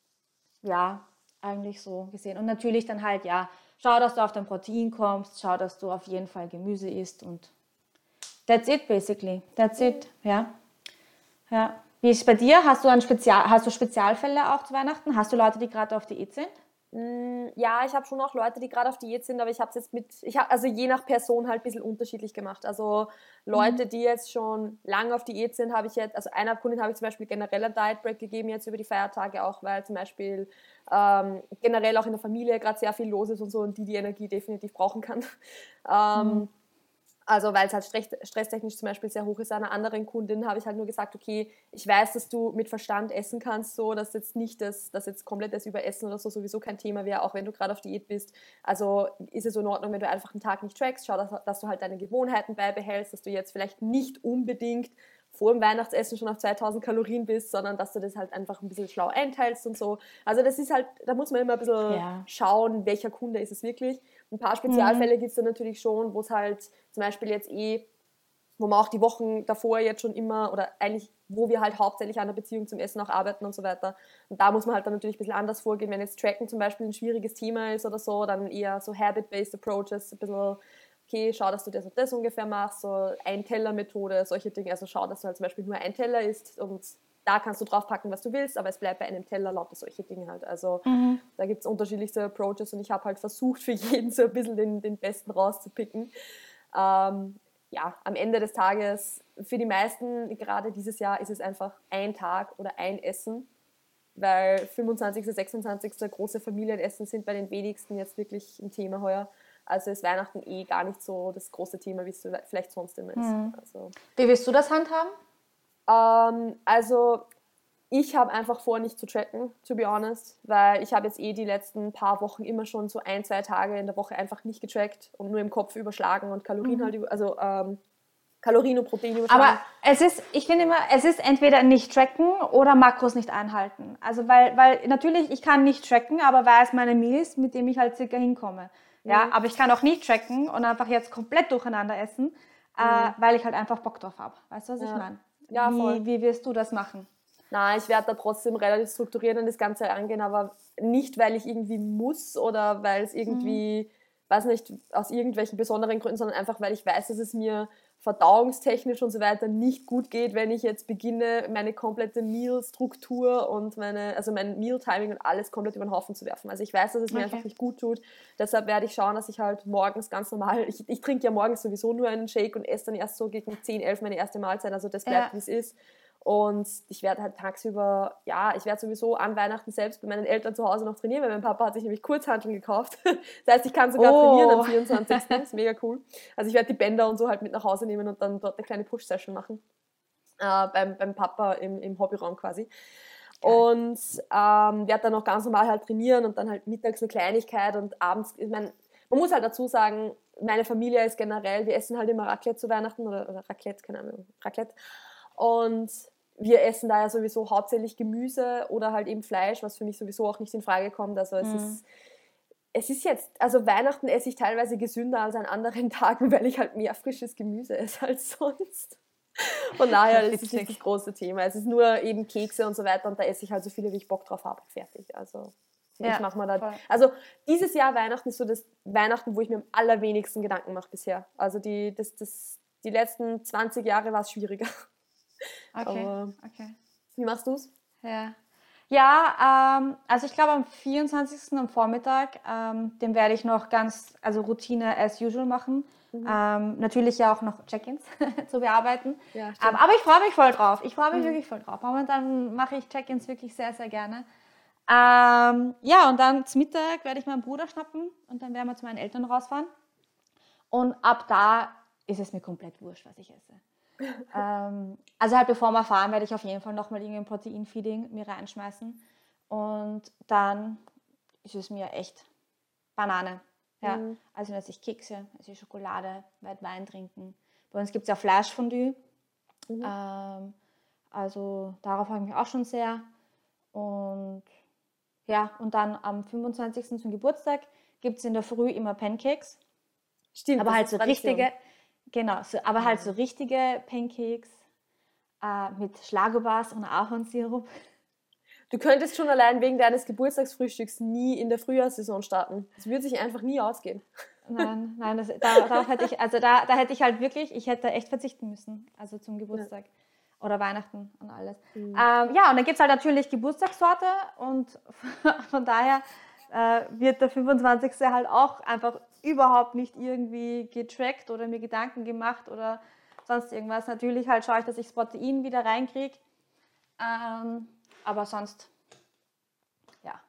ja eigentlich so gesehen. Und natürlich dann halt, ja, schau, dass du auf dein Protein kommst, schau, dass du auf jeden Fall Gemüse isst und that's it basically. That's it, ja. Ja. Wie ist es bei dir? Hast du, ein Spezial, hast du Spezialfälle auch zu Weihnachten? Hast du Leute, die gerade auf Diät sind? Ja, ich habe schon auch Leute, die gerade auf Diät sind, aber ich habe es jetzt mit, ich habe also je nach Person halt ein bisschen unterschiedlich gemacht. Also Leute, mhm. die jetzt schon lange auf Diät sind, habe ich jetzt, also einer Kundin habe ich zum Beispiel generell einen Diet Break gegeben jetzt über die Feiertage auch, weil zum Beispiel ähm, generell auch in der Familie gerade sehr viel los ist und so und die die Energie definitiv brauchen kann. ähm, mhm. Also weil es halt stress, stresstechnisch zum Beispiel sehr hoch ist. Einer anderen Kundin habe ich halt nur gesagt, okay, ich weiß, dass du mit Verstand essen kannst, so dass jetzt nicht das, dass jetzt komplett das Überessen oder so sowieso kein Thema wäre, auch wenn du gerade auf Diät bist. Also ist es so in Ordnung, wenn du einfach einen Tag nicht trackst, schau, dass, dass du halt deine Gewohnheiten beibehältst, dass du jetzt vielleicht nicht unbedingt vor dem Weihnachtsessen schon auf zweitausend Kalorien bist, sondern dass du das halt einfach ein bisschen schlau einteilst und so. Also das ist halt, da muss man immer ein bisschen Ja. schauen, welcher Kunde ist es wirklich. Ein paar Spezialfälle mhm. gibt es da natürlich schon, wo es halt zum Beispiel jetzt eh, wo wir auch die Wochen davor jetzt schon immer, oder eigentlich, wo wir halt hauptsächlich an der Beziehung zum Essen auch arbeiten und so weiter. Und da muss man halt dann natürlich ein bisschen anders vorgehen. Wenn jetzt Tracken zum Beispiel ein schwieriges Thema ist oder so, dann eher so Habit-Based Approaches, ein bisschen, okay, schau, dass du das und das ungefähr machst, so Ein-Teller-Methode, solche Dinge. Also schau, dass du halt zum Beispiel nur ein Teller isst und da kannst du draufpacken, was du willst, aber es bleibt bei einem Teller, lauter solche Dinge halt. Also mhm. da gibt es unterschiedlichste Approaches und ich habe halt versucht, für jeden so ein bisschen den, den besten rauszupicken. Ähm, ja, am Ende des Tages, für die meisten, gerade dieses Jahr, ist es einfach ein Tag oder ein Essen, weil fünfundzwanzigsten, sechsundzwanzigsten große Familienessen sind bei den wenigsten jetzt wirklich ein Thema heuer. Also ist Weihnachten eh gar nicht so das große Thema, wie es vielleicht sonst immer ist. Mhm. Also, wie willst du das handhaben? Ähm, also ich habe einfach vor, nicht zu tracken, to be honest, weil ich habe jetzt eh die letzten paar Wochen immer schon so ein, zwei Tage in der Woche einfach nicht getrackt und nur im Kopf überschlagen und Kalorien mhm. halt, also ähm, Kalorien und Protein überschlagen. Aber es ist, ich finde immer, es ist entweder nicht tracken oder Makros nicht einhalten. Also weil, weil natürlich, ich kann nicht tracken, aber weiß meine Meals, mit dem ich halt circa hinkomme. Ja, mhm. aber ich kann auch nicht tracken und einfach jetzt komplett durcheinander essen, mhm. äh, weil ich halt einfach Bock drauf habe. Weißt du, was ja. ich meine? Ja, wie, wie wirst du das machen? Nein, ich werde da trotzdem relativ strukturiert an das Ganze angehen, aber nicht, weil ich irgendwie muss oder weil es irgendwie, mhm. weiß nicht, aus irgendwelchen besonderen Gründen, sondern einfach, weil ich weiß, dass es mir verdauungstechnisch und so weiter nicht gut geht, wenn ich jetzt beginne, meine komplette Meal-Struktur und meine, also mein Meal-Timing und alles komplett über den Haufen zu werfen. Also ich weiß, dass es mir okay. einfach nicht gut tut. Deshalb werde ich schauen, dass ich halt morgens ganz normal, ich, ich trinke ja morgens sowieso nur einen Shake und esse dann erst so gegen zehn, elf meine erste Mahlzeit. Also das bleibt, ja. wie es ist. Und ich werde halt tagsüber, ja, ich werde sowieso an Weihnachten selbst bei meinen Eltern zu Hause noch trainieren, weil mein Papa hat sich nämlich Kurzhanteln gekauft. Das heißt, ich kann sogar oh. trainieren am vierundzwanzigsten Das ist mega cool. Also ich werde die Bänder und so halt mit nach Hause nehmen und dann dort eine kleine Push-Session machen. Äh, beim, beim Papa im, im Hobbyraum quasi. Okay. Und ähm, werde dann noch ganz normal halt trainieren und dann halt mittags eine Kleinigkeit und abends, ich meine, man muss halt dazu sagen, meine Familie ist generell, wir essen halt immer Raclette zu Weihnachten oder, oder Raclette, keine Ahnung, Raclette. Und wir essen da ja sowieso hauptsächlich Gemüse oder halt eben Fleisch, was für mich sowieso auch nicht in Frage kommt. Also es, mhm. ist, es ist jetzt, also Weihnachten esse ich teilweise gesünder als an anderen Tagen, weil ich halt mehr frisches Gemüse esse als sonst. Von daher ist es nicht das große Thema. Es ist nur eben Kekse und so weiter und da esse ich halt so viele, wie ich Bock drauf habe. Fertig. Also ja, ich mache mir da. Also dieses Jahr Weihnachten ist so das Weihnachten, wo ich mir am allerwenigsten Gedanken mache bisher. Also die, das, das, die letzten zwanzig Jahre war es schwieriger. Okay, Aber okay. Wie machst du es? Ja, ja ähm, also ich glaube am vierundzwanzigsten am Vormittag, ähm, den werde ich noch ganz, also Routine as usual machen. Mhm. Ähm, natürlich ja auch noch Check-ins zu bearbeiten. Ja, ähm, aber ich freue mich voll drauf. Ich freue mich mhm. wirklich voll drauf. Momentan mache ich Check-ins wirklich sehr, sehr gerne. Ähm, ja, und dann zum Mittag werde ich meinen Bruder schnappen und dann werden wir zu meinen Eltern rausfahren. Und ab da ist es mir komplett wurscht, was ich esse. ähm, also halt bevor wir fahren, werde ich auf jeden Fall nochmal irgendein Protein-Feeding mir reinschmeißen und dann ist es mir echt Banane. Ja. Mhm. Also esse ich Kekse, esse ich Schokolade, werde Wein trinken. Bei uns gibt es ja Fleischfondue. Mhm. Ähm, also darauf freue ich mich auch schon sehr. Und ja, und dann am fünfundzwanzigsten zum Geburtstag gibt es in der Früh immer Pancakes. Stimmt, aber halt so Tradition. richtige, genau, so, aber mhm. halt so richtige Pancakes äh, mit Schlagobers und Ahornsirup. Du könntest schon allein wegen deines Geburtstagsfrühstücks nie in der Frühjahrssaison starten. Das würde sich einfach nie ausgehen. Nein, nein, das, da, darauf hätte ich, also da, da hätte ich halt wirklich, ich hätte echt verzichten müssen, also zum Geburtstag. Ja. Oder Weihnachten und alles. Mhm. Ähm, ja, und dann gibt es halt natürlich Geburtstagssorte und von daher äh, wird der fünfundzwanzigste halt auch einfach überhaupt nicht irgendwie getrackt oder mir Gedanken gemacht oder sonst irgendwas. Natürlich halt schaue ich, dass ich das Protein wieder reinkriege, ähm, aber sonst, ja.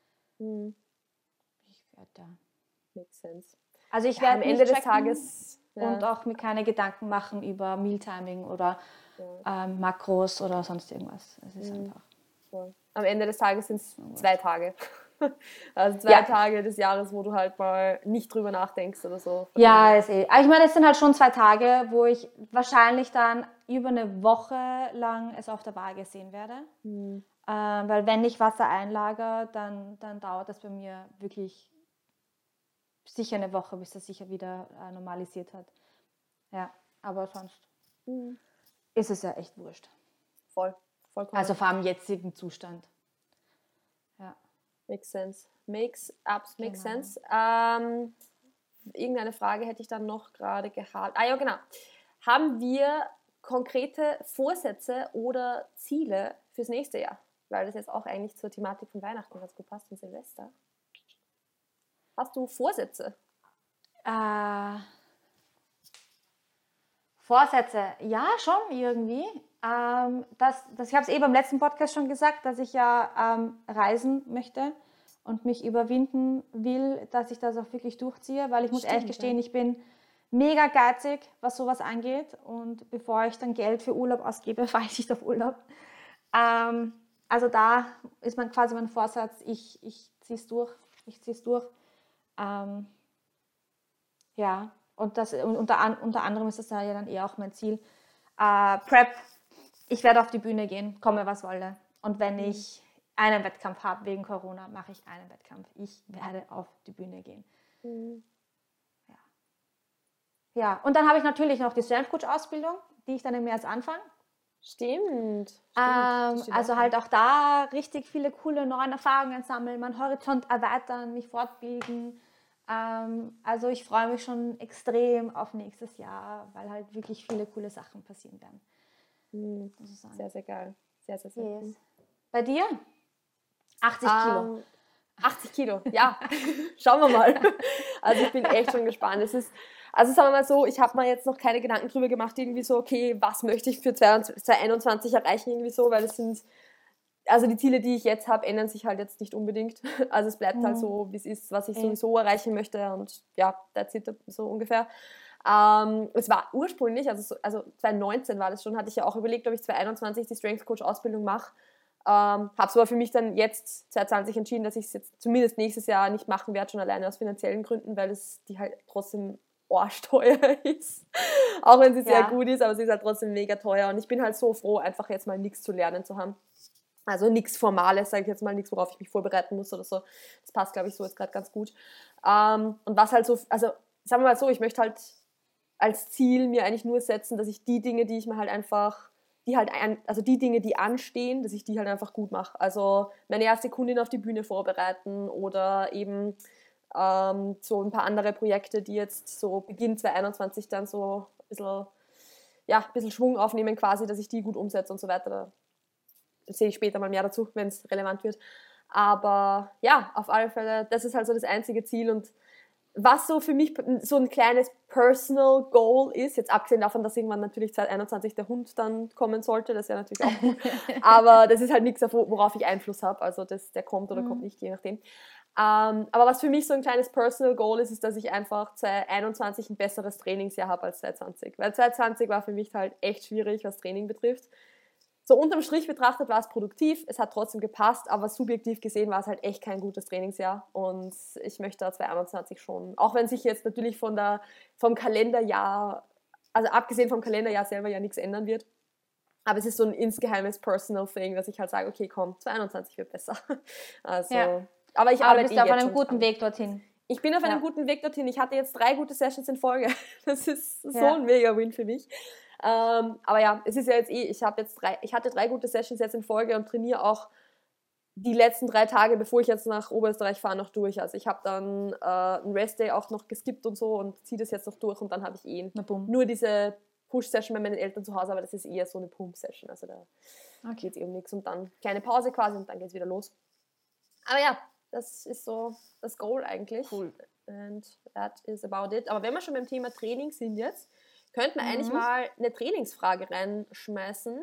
Mhm. Ich werde da. Makes sense. Also ich ja, werde am Ende nicht des Tages Ja. Und auch mir keine Gedanken machen über Mealtiming oder Ja. ähm, Makros oder sonst irgendwas. Es ist Mhm. einfach. So. Am Ende des Tages sind es zwei Tage. Also zwei Ja. Tage des Jahres, wo du halt mal nicht drüber nachdenkst oder so. Ja, ist eh. Aber ich meine, es sind halt schon zwei Tage, wo ich wahrscheinlich dann über eine Woche lang es auf der Waage sehen werde. Mhm. Ähm, weil wenn ich Wasser einlager, dann, dann dauert das bei mir wirklich sicher eine Woche, bis das sich wieder äh, normalisiert hat. Ja, aber sonst Mhm. ist es ja echt wurscht. Voll, vollkommen. Also vor allem im jetzigen Zustand. Ja. Makes sense. Makes abs makes Genau. sense. Ähm, irgendeine Frage hätte ich dann noch gerade gehabt. Ah ja, genau. Haben wir konkrete Vorsätze oder Ziele fürs nächste Jahr? Weil das jetzt auch eigentlich zur Thematik von Weihnachten ganz gut passt und Silvester. Hast du Vorsätze? Äh, Vorsätze, ja, schon irgendwie. Ähm, das, das, ich habe es eh beim letzten Podcast schon gesagt, dass ich ja ähm, reisen möchte und mich überwinden will, dass ich das auch wirklich durchziehe, weil ich muss Stimmt, ehrlich gestehen, ja. ich bin mega geizig, was sowas angeht, und bevor ich dann Geld für Urlaub ausgebe, fahre ich nicht auf Urlaub. Ähm, also da ist man quasi mein Vorsatz, ich, ich ziehe es durch, ich ziehe es durch. Ähm, ja, und das und unter, an, unter anderem ist das ja dann eher auch mein Ziel. Äh, Prep, ich werde auf die Bühne gehen, komme was wolle. Und wenn ich einen Wettkampf habe wegen Corona, mache ich einen Wettkampf. Ich werde auf die Bühne gehen. Mhm. Ja, ja. Und dann habe ich natürlich noch die Strength-Coach-Ausbildung, die ich dann im März anfange. Stimmt. Stimmt. Ähm, Das steht also auch halt an. auch da richtig viele coole neue Erfahrungen sammeln, meinen Horizont erweitern, mich fortbilden. Ähm, also ich freue mich schon extrem auf nächstes Jahr, weil halt wirklich viele coole Sachen passieren werden. Mhm. Muss ich sagen. Sehr, sehr geil. Sehr, sehr, sehr Yes. cool. Bei dir? achtzig Kilo. Ähm, achtzig Kilo, ja. Schauen wir mal. Also ich bin echt schon gespannt. Es ist, also sagen wir mal so, ich habe mir jetzt noch keine Gedanken drüber gemacht, irgendwie so, okay, was möchte ich für zwanzig einundzwanzig erreichen, irgendwie so, weil es sind, also die Ziele, die ich jetzt habe, ändern sich halt jetzt nicht unbedingt. Also es bleibt halt so, wie es ist, was ich Eh. sowieso erreichen möchte, und ja, that's it, so ungefähr. Ähm, es war ursprünglich, also, so- also zwanzig neunzehn war das schon, hatte ich ja auch überlegt, ob ich zwanzig einundzwanzig die Strength Coach Ausbildung mache. Ähm, habe es aber für mich dann jetzt zwanzig zwanzig entschieden, dass ich es jetzt zumindest nächstes Jahr nicht machen werde, schon alleine aus finanziellen Gründen, weil es die halt trotzdem arschteuer ist. Auch wenn sie sehr Ja. gut ist, aber sie ist halt trotzdem mega teuer, und ich bin halt so froh, einfach jetzt mal nichts zu lernen zu haben. Also nichts Formales, sage ich jetzt mal, nichts, worauf ich mich vorbereiten muss oder so. Das passt, glaube ich, so jetzt gerade ganz gut. Ähm, und was halt so, also sagen wir mal so, ich möchte halt als Ziel mir eigentlich nur setzen, dass ich die Dinge, die ich mir halt einfach, die halt, ein, also die Dinge, die anstehen, dass ich die halt einfach gut mache. Also meine erste Kundin auf die Bühne vorbereiten oder eben ähm, so ein paar andere Projekte, die jetzt so Beginn zwanzig einundzwanzig dann so ein bisschen, ja, ein bisschen Schwung aufnehmen quasi, dass ich die gut umsetze und so weiter. Da sehe ich später mal mehr dazu, wenn es relevant wird. Aber ja, auf alle Fälle, das ist halt so das einzige Ziel. Und was so für mich so ein kleines Personal Goal ist, jetzt abgesehen davon, dass irgendwann natürlich zwanzig einundzwanzig der Hund dann kommen sollte, das wäre natürlich auch gut, aber das ist halt nichts, worauf ich Einfluss habe, also das, der kommt oder kommt nicht, je nachdem. Ähm, aber was für mich so ein kleines Personal Goal ist, ist, dass ich einfach zwanzig einundzwanzig ein besseres Trainingsjahr habe als zwanzig zwanzig, weil zwanzig zwanzig war für mich halt echt schwierig, was Training betrifft. So unterm Strich betrachtet war es produktiv, es hat trotzdem gepasst, aber subjektiv gesehen war es halt echt kein gutes Trainingsjahr, und ich möchte da zwanzig einundzwanzig schon, auch wenn sich jetzt natürlich von der, vom Kalenderjahr, also abgesehen vom Kalenderjahr selber ja nichts ändern wird, aber es ist so ein insgeheimes Personal Thing, dass ich halt sage, okay, komm, zwanzig einundzwanzig wird besser. Also, Ja. aber ich Aber du arbeite bist eh ja auf jetzt einem schon guten dran. Weg dorthin. Ich bin auf einem Ja. guten Weg dorthin. Ich hatte jetzt drei gute Sessions in Folge. Das ist so Ja. ein Mega-Win für mich. Ähm, aber ja, es ist ja jetzt eh, ich habe jetzt drei, ich hatte drei gute Sessions jetzt in Folge und trainiere auch die letzten drei Tage, bevor ich jetzt nach Oberösterreich fahre, noch durch. Also ich habe dann äh, einen Rest-Day auch noch geskippt und so und ziehe das jetzt noch durch, und dann habe ich eh Na bumm. nur diese Push-Session bei meinen Eltern zu Hause, aber das ist eher so eine Pump-Session. Also da Okay. geht es eh um nichts, und dann kleine Pause quasi und dann geht es wieder los. Aber ja, das ist so das Goal eigentlich. Cool. And that is about it. Aber wenn wir schon beim Thema Training sind jetzt, könnten wir Mhm. eigentlich mal eine Trainingsfrage reinschmeißen.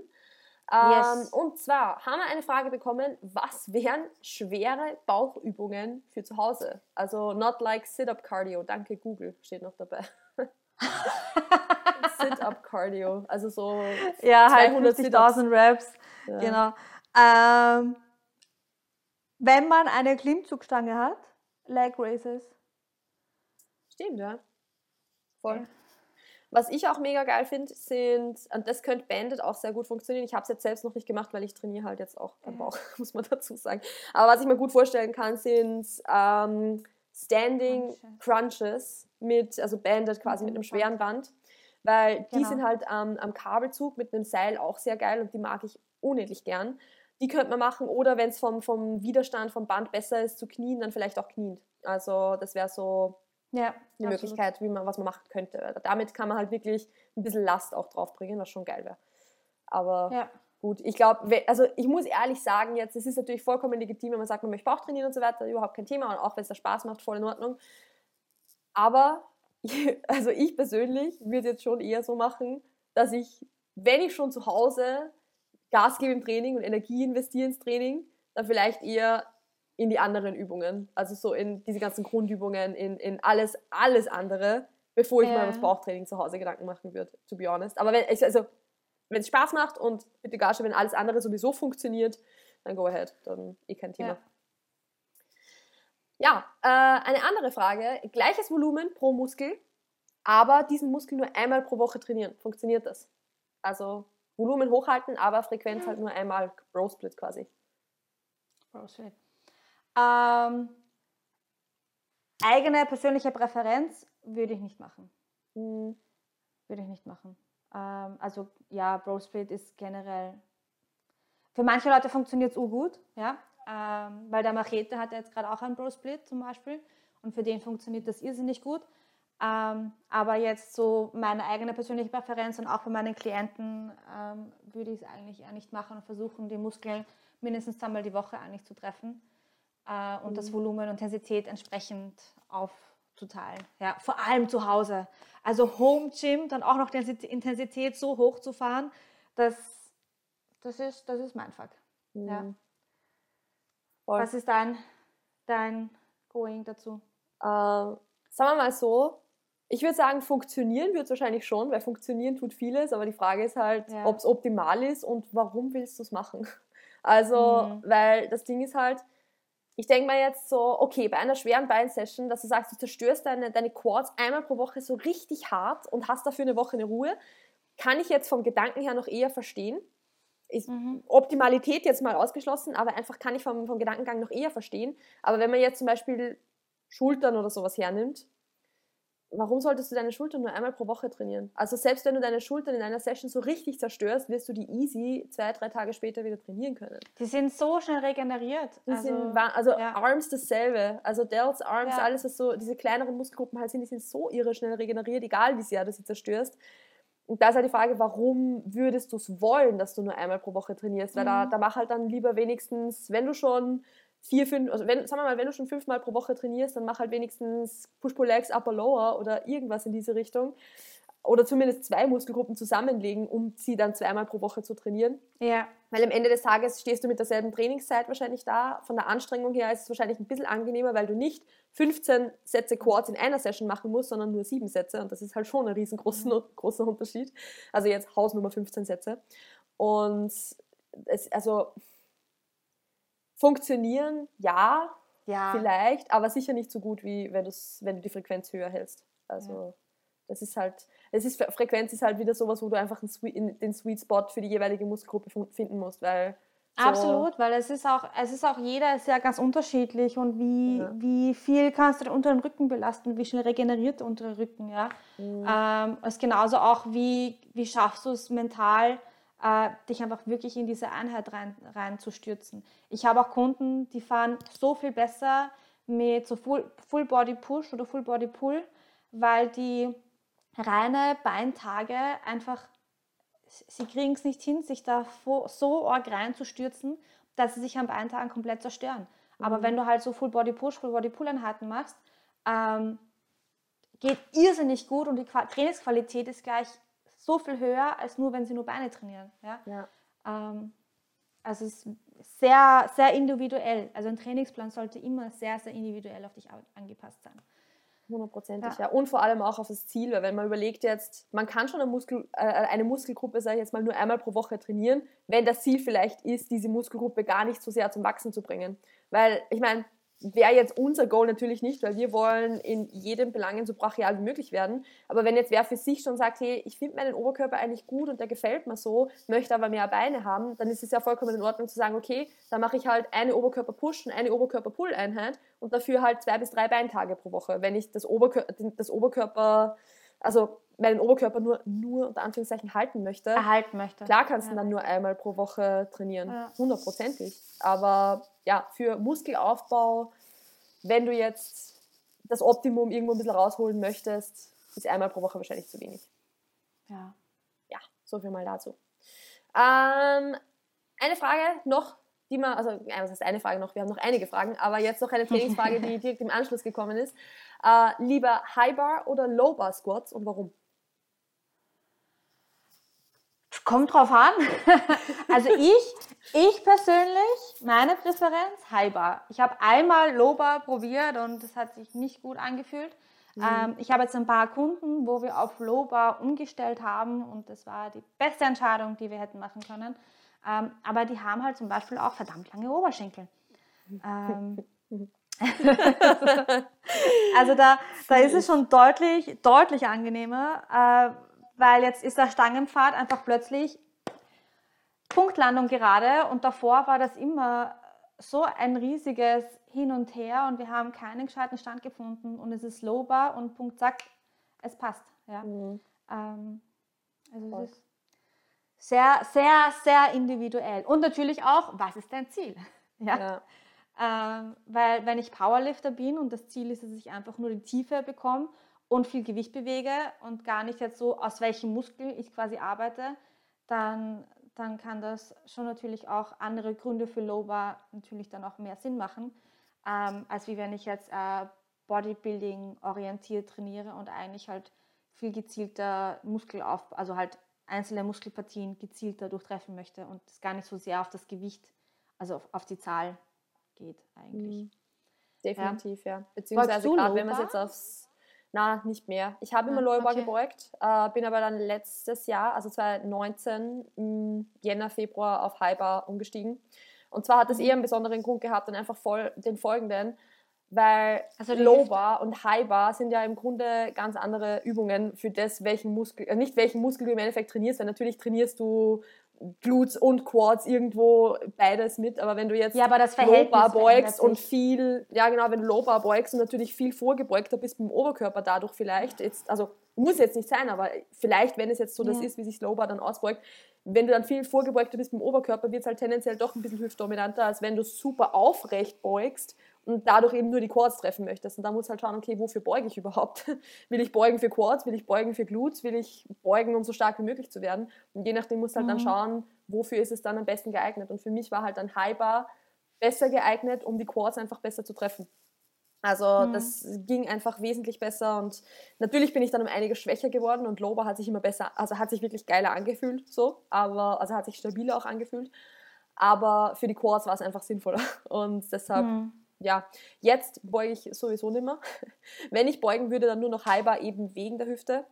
Yes. Ähm, und zwar haben wir eine Frage bekommen, was wären schwere Bauchübungen für zu Hause? Also not like Sit-Up Cardio, danke Google, steht noch dabei. Sit-Up-Cardio, also so ja, halt zweihundert fünfzigtausend Reps, ja. genau. Ähm, wenn man eine Klimmzugstange hat, Leg Raises. Stimmt, ja. Voll. Okay. Was ich auch mega geil finde, sind, und das könnte Banded auch sehr gut funktionieren. Ich habe es jetzt selbst noch nicht gemacht, weil ich trainiere halt jetzt auch beim Bauch, muss man dazu sagen. Aber was ich mir gut vorstellen kann, sind ähm, Standing Crunches mit, also Banded quasi mit einem schweren Band, weil die Genau. sind halt ähm, am Kabelzug mit einem Seil auch sehr geil und die mag ich unendlich gern. Die könnte man machen, oder wenn es vom, vom Widerstand vom Band besser ist zu knien, dann vielleicht auch kniend. Also das wäre so ja, eine absolut. Möglichkeit, wie man, was man machen könnte. Damit kann man halt wirklich ein bisschen Last auch draufbringen, was schon geil wäre. Aber ja. gut, ich glaube, also ich muss ehrlich sagen jetzt, es ist natürlich vollkommen legitim, wenn man sagt, man möchte Bauch trainieren und so weiter, überhaupt kein Thema, und auch wenn es da Spaß macht, voll in Ordnung. Aber, also ich persönlich würde jetzt schon eher so machen, dass ich, wenn ich schon zu Hause Gas gebe im Training und Energie investiere ins Training, dann vielleicht eher in die anderen Übungen, also so in diese ganzen Grundübungen, in, in alles, alles andere, bevor ich Ja. mir über das Bauchtraining zu Hause Gedanken machen würde, to be honest. Aber wenn es also, wenn es Spaß macht und bitte Gage, wenn alles andere sowieso funktioniert, dann go ahead, dann eh kein Thema. Ja, ja äh, eine andere Frage, gleiches Volumen pro Muskel, aber diesen Muskel nur einmal pro Woche trainieren. Funktioniert das? Also Volumen hochhalten, aber Frequenz halt nur einmal, Bro Split quasi. Bro Split. Ähm, eigene persönliche Präferenz würde ich nicht machen. Hm. Würde ich nicht machen. Ähm, also ja, Bro Split ist generell, für manche Leute funktioniert es gut, ja, ähm, weil der Machete hat ja jetzt gerade auch einen Bro Split zum Beispiel und für den funktioniert das irrsinnig gut. Ähm, aber jetzt so meine eigene persönliche Präferenz und auch bei meinen Klienten ähm, würde ich es eigentlich eher nicht machen und versuchen, die Muskeln mindestens zweimal die Woche eigentlich zu treffen. Uh, und mhm. das Volumen und Intensität entsprechend aufzuteilen. Ja, vor allem zu Hause. Also Home Gym, dann auch noch die Intensität so hoch zu fahren, das, das, ist, das ist mein Fuck. Mhm. Ja. Was ist dein, dein Going dazu? Äh, sagen wir mal so, ich würde sagen, funktionieren wird es wahrscheinlich schon, weil funktionieren tut vieles, aber die Frage ist halt, ja. ob es optimal ist und warum willst du es machen? Also, mhm. weil das Ding ist halt, ich denke mal jetzt so, okay, bei einer schweren Beinsession, dass du sagst, du zerstörst deine, deine Quads einmal pro Woche so richtig hart und hast dafür eine Woche eine Ruhe, kann ich jetzt vom Gedanken her noch eher verstehen. Ist mhm. Optimalität jetzt mal ausgeschlossen, aber einfach kann ich vom, vom Gedankengang noch eher verstehen. Aber wenn man jetzt zum Beispiel Schultern oder sowas hernimmt, warum solltest du deine Schultern nur einmal pro Woche trainieren? Also selbst wenn du deine Schultern in einer Session so richtig zerstörst, wirst du die easy zwei, drei Tage später wieder trainieren können. Die sind so schnell regeneriert. Die also sind, also ja. Arms dasselbe. Also Delts, Arms, ja. alles, was so diese kleineren Muskelgruppen halt sind, die sind so irre schnell regeneriert, egal wie sehr du sie zerstörst. Und da ist halt die Frage, warum würdest du es wollen, dass du nur einmal pro Woche trainierst? Weil mhm. da, da mach halt dann lieber wenigstens, wenn du schon vier, fünf, also wenn, sagen wir mal, wenn du schon fünfmal pro Woche trainierst, dann mach halt wenigstens Push-Pull-Legs, Upper-Lower oder irgendwas in diese Richtung. Oder zumindest zwei Muskelgruppen zusammenlegen, um sie dann zweimal pro Woche zu trainieren. Ja. Weil am Ende des Tages stehst du mit derselben Trainingszeit wahrscheinlich da. Von der Anstrengung her ist es wahrscheinlich ein bisschen angenehmer, weil du nicht fünfzehn Sätze Quads in einer Session machen musst, sondern nur sieben Sätze. Und das ist halt schon ein riesengroßer mhm. großer Unterschied. Also jetzt Hausnummer fünfzehn Sätze. Und es, also funktionieren, ja, ja, vielleicht, aber sicher nicht so gut, wie wenn, wenn du die Frequenz höher hältst. Also ja. das ist halt, es ist, Frequenz ist halt wieder sowas, wo du einfach einen, den Sweet Spot für die jeweilige Muskelgruppe finden musst, weil so absolut, weil es ist auch, es ist auch jeder ist ja ganz unterschiedlich und wie, ja. wie viel kannst du den unteren Rücken belasten, wie schnell regeneriert der untere Rücken, ja. Mhm. Ähm, es ist genauso auch, wie, wie schaffst du es mental, äh, dich einfach wirklich in diese Einheit rein, rein zu stürzen. Ich habe auch Kunden, die fahren so viel besser mit so Full, Full Body Push oder Full Body Pull, weil die reine Beintage einfach, sie kriegen es nicht hin, sich da so arg reinzustürzen, dass sie sich am Beintagen komplett zerstören. Mhm. Aber wenn du halt so Full Body Push, Full Body Pull Einheiten machst, ähm, geht irrsinnig gut und die Trainingsqualität ist gleich so viel höher, als nur, wenn sie nur Beine trainieren. Ja? Ja. Ähm, also es ist sehr, sehr individuell. Also ein Trainingsplan sollte immer sehr, sehr individuell auf dich angepasst sein. Hundertprozentig, ja. ja. Und vor allem auch auf das Ziel, weil wenn man überlegt jetzt, man kann schon eine, Muskel, äh, eine Muskelgruppe, sage ich jetzt mal, nur einmal pro Woche trainieren, wenn das Ziel vielleicht ist, diese Muskelgruppe gar nicht so sehr zum Wachsen zu bringen. Weil, ich meine, wäre jetzt unser Goal natürlich nicht, weil wir wollen in jedem Belangen so brachial wie möglich werden. Aber wenn jetzt wer für sich schon sagt, hey, ich finde meinen Oberkörper eigentlich gut und der gefällt mir so, möchte aber mehr Beine haben, dann ist es ja vollkommen in Ordnung zu sagen, okay, dann mache ich halt eine Oberkörper-Push und eine Oberkörper-Pull-Einheit und dafür halt zwei bis drei Beintage pro Woche. Wenn ich das, Oberkör- das Oberkörper, also meinen Oberkörper nur, nur unter Anführungszeichen halten möchte, erhalten möchte. Klar kannst ja. du dann nur einmal pro Woche trainieren, ja. hundertprozentig. Aber ja, für Muskelaufbau, wenn du jetzt das Optimum irgendwo ein bisschen rausholen möchtest, ist einmal pro Woche wahrscheinlich zu wenig. Ja. Ja, so viel mal dazu. Ähm, eine Frage noch, die man, also was heißt eine Frage noch, wir haben noch einige Fragen, aber jetzt noch eine Trainingsfrage, die direkt im Anschluss gekommen ist. Äh, lieber High Bar oder Low Bar Squats und warum? Kommt drauf an. Also ich, ich persönlich, meine Präferenz, High Bar. Ich habe einmal Low Bar probiert und das hat sich nicht gut angefühlt. Mhm. Ähm, ich habe jetzt ein paar Kunden, wo wir auf Low Bar umgestellt haben und das war die beste Entscheidung, die wir hätten machen können. Ähm, aber die haben halt zum Beispiel auch verdammt lange Oberschenkel. Ähm, also da, da ist es schon deutlich, deutlich angenehmer, äh, weil jetzt ist der Stangenpfad einfach plötzlich Punktlandung gerade und davor war das immer so ein riesiges Hin und Her und wir haben keinen gescheiten Stand gefunden und es ist Low Bar und Punkt, zack, es passt. Ja. Mhm. Ähm, also Voll. Es ist sehr, sehr, sehr individuell und natürlich auch, was ist dein Ziel? Ja. ja. Ähm, weil wenn ich Powerlifter bin und das Ziel ist, dass ich einfach nur die Tiefe bekomme und viel Gewicht bewege und gar nicht jetzt so, aus welchem Muskel ich quasi arbeite, dann, dann kann das schon natürlich auch andere Gründe für Low Bar natürlich dann auch mehr Sinn machen, ähm, als wie wenn ich jetzt äh, Bodybuilding orientiert trainiere und eigentlich halt viel gezielter Muskelaufbau, also halt einzelne Muskelpartien gezielter durchtreffen möchte und es gar nicht so sehr auf das Gewicht, also auf, auf die Zahl geht eigentlich. Definitiv, ja. ja. Beziehungsweise gerade wenn man es jetzt aufs Na, nicht mehr. Ich habe immer ja, Low Bar okay. gebeugt, äh, bin aber dann letztes Jahr, also zwanzig neunzehn, im Jänner, Februar auf High Bar umgestiegen. Und zwar hat das mhm. eher einen besonderen Grund gehabt und einfach voll den folgenden, weil also Low Bar und High Bar sind ja im Grunde ganz andere Übungen für das, welchen Muskel, äh, nicht welchen Muskel du im Endeffekt trainierst, weil natürlich trainierst du Glutes und Quads irgendwo beides mit, aber wenn du jetzt ja, aber das Low Bar beugst und viel, ja genau, wenn du Low Bar beugst und natürlich viel vorgebeugter bist mit dem Oberkörper dadurch vielleicht, jetzt, also muss jetzt nicht sein, aber vielleicht, wenn es jetzt so das ja. ist, wie sich Low Bar dann ausbeugt, wenn du dann viel vorgebeugter bist mit dem Oberkörper, wird es halt tendenziell doch ein bisschen hüftdominanter, als wenn du super aufrecht beugst und dadurch eben nur die Quads treffen möchtest. Und da musst du halt schauen, okay, wofür beuge ich überhaupt? Will ich beugen für Quads? Will ich beugen für Glutes? Will ich beugen, um so stark wie möglich zu werden? Und je nachdem musst du halt mhm. dann schauen, wofür ist es dann am besten geeignet. Und für mich war halt dann High Bar besser geeignet, um die Quads einfach besser zu treffen. Also mhm. das ging einfach wesentlich besser und natürlich bin ich dann um einiges schwächer geworden und Low Bar hat sich immer besser, also hat sich wirklich geiler angefühlt, so, aber, also hat sich stabiler auch angefühlt, aber für die Quads war es einfach sinnvoller und deshalb, mhm. ja, jetzt beuge ich sowieso nicht mehr. Wenn ich beugen würde, dann nur noch High Bar eben wegen der Hüfte,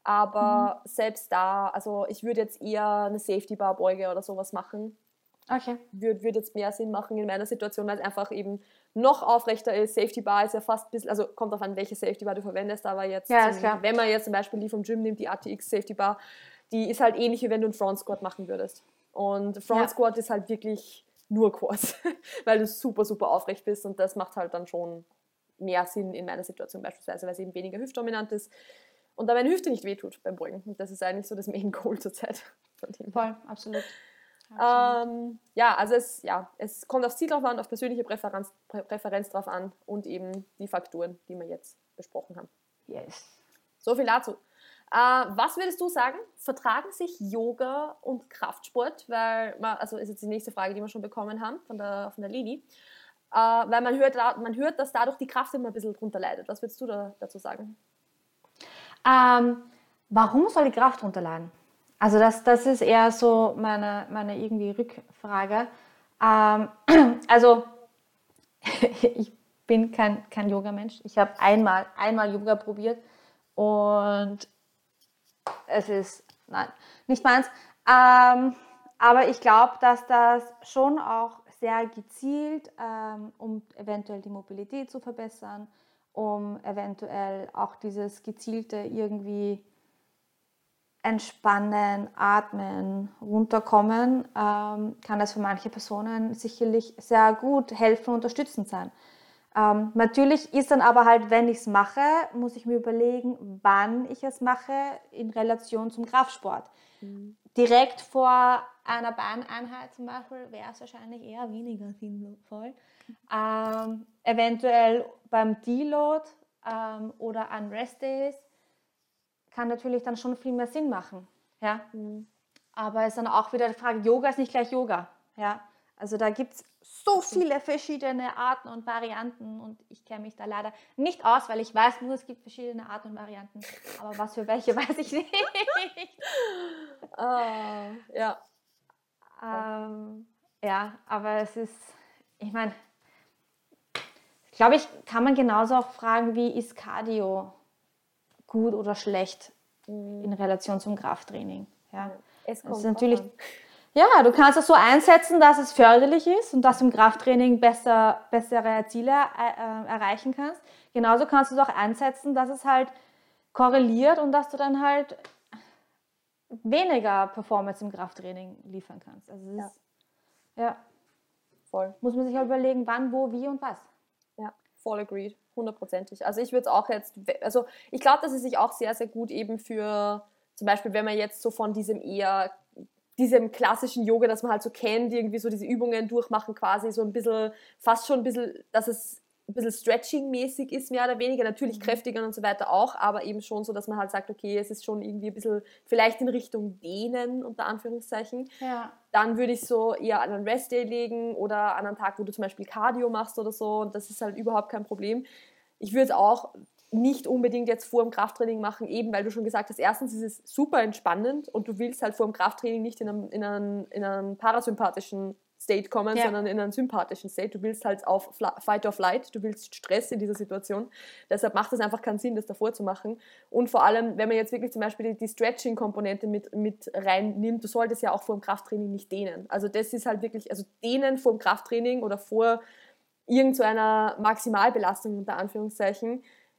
aber mhm. selbst da, also ich würde jetzt eher eine Safety Bar Beuge oder sowas machen. Okay. Würde, würde jetzt mehr Sinn machen in meiner Situation, weil es einfach eben noch aufrechter ist. Safety Bar ist ja fast ein bisschen, also kommt darauf an, welche Safety Bar du verwendest, aber jetzt, ja, ist klar. wenn man jetzt zum Beispiel die vom Gym nimmt, die A T X Safety Bar, die ist halt ähnlich, wie wenn du einen Front Squat machen würdest. Und Front ja. Squat ist halt wirklich nur Quads, weil du super, super aufrecht bist und das macht halt dann schon mehr Sinn in meiner Situation beispielsweise, weil es eben weniger hüftdominant ist und da meine Hüfte nicht wehtut beim Beugen. Und das ist eigentlich so das Main Goal zur Zeit. Voll, absolut. Ähm, ja, also es, ja, es kommt aufs Ziel drauf an, auf persönliche Präferenz, Prä- Präferenz drauf an und eben die Faktoren, die wir jetzt besprochen haben. Yes. So viel dazu. Äh, was würdest du sagen, vertragen sich Yoga und Kraftsport? Weil, man, also ist jetzt die nächste Frage, die wir schon bekommen haben von der, von der Leni. Äh, weil man hört, man hört, dass dadurch die Kraft immer ein bisschen drunter leidet. Was würdest du da, dazu sagen? Ähm, warum soll die Kraft drunter leiden? Also das, das ist eher so meine, meine irgendwie Rückfrage. Ähm, also ich bin kein, kein Yoga-Mensch. Ich habe einmal, einmal Yoga probiert und es ist, nein, nicht meins. Ähm, aber ich glaube, dass das schon auch sehr gezielt, ähm, um eventuell die Mobilität zu verbessern, um eventuell auch dieses gezielte irgendwie entspannen, atmen, runterkommen, ähm, kann das für manche Personen sicherlich sehr gut helfen und unterstützend sein. Ähm, natürlich ist dann aber halt, wenn ich es mache, muss ich mir überlegen, wann ich es mache in Relation zum Kraftsport. Mhm. Direkt vor einer Beineinheit zum Beispiel wäre es wahrscheinlich eher weniger sinnvoll. Ähm, eventuell beim Deload ähm, oder an Restdays kann natürlich dann schon viel mehr Sinn machen. Ja? Mhm. Aber es ist dann auch wieder die Frage, Yoga ist nicht gleich Yoga. Ja? Also da gibt es so viele verschiedene Arten und Varianten und ich kenne mich da leider nicht aus, weil ich weiß nur, es gibt verschiedene Arten und Varianten. Aber was für welche, weiß ich nicht. Ah, ja. Ähm, ja, aber es ist, ich meine, glaube ich, kann man genauso auch fragen, wie ist Cardio gut oder schlecht in Relation zum Krafttraining. Ja. Es kommt das ist natürlich, an. ja, du kannst es so einsetzen, dass es förderlich ist und dass du im Krafttraining besser, bessere Ziele äh, erreichen kannst. Genauso kannst du es auch einsetzen, dass es halt korreliert und dass du dann halt weniger Performance im Krafttraining liefern kannst. Also es ist, ja. ja, voll. Muss man sich halt überlegen, wann, wo, wie und was. Ja, voll agreed. Hundertprozentig. Also ich würde es auch jetzt, also ich glaube, dass es sich auch sehr, sehr gut eben für, zum Beispiel, wenn man jetzt so von diesem eher, diesem klassischen Yoga, das man halt so kennt, irgendwie so diese Übungen durchmachen quasi, so ein bisschen, fast schon ein bisschen, dass es ein bisschen Stretching-mäßig ist, mehr oder weniger, natürlich mhm. kräftiger und so weiter auch, aber eben schon so, dass man halt sagt, okay, es ist schon irgendwie ein bisschen, vielleicht in Richtung Dehnen, unter Anführungszeichen. Ja. Dann würde ich so eher an einen Restday legen oder an einen Tag, wo du zum Beispiel Cardio machst oder so, und das ist halt überhaupt kein Problem. Ich würde es auch nicht unbedingt jetzt vor dem Krafttraining machen, eben weil du schon gesagt hast, erstens ist es super entspannend und du willst halt vor dem Krafttraining nicht in einen, in einen, in einen parasympathischen State kommen, ja. sondern in einen sympathischen State. Du willst halt auf Fight or Flight, du willst Stress in dieser Situation. Deshalb macht es einfach keinen Sinn, das davor zu machen. Und vor allem, wenn man jetzt wirklich zum Beispiel die, die Stretching-Komponente mit, mit reinnimmt, du solltest ja auch vor dem Krafttraining nicht dehnen. Also das ist halt wirklich, also dehnen vor dem Krafttraining oder vor irgendeiner Maximalbelastung unter Anführungszeichen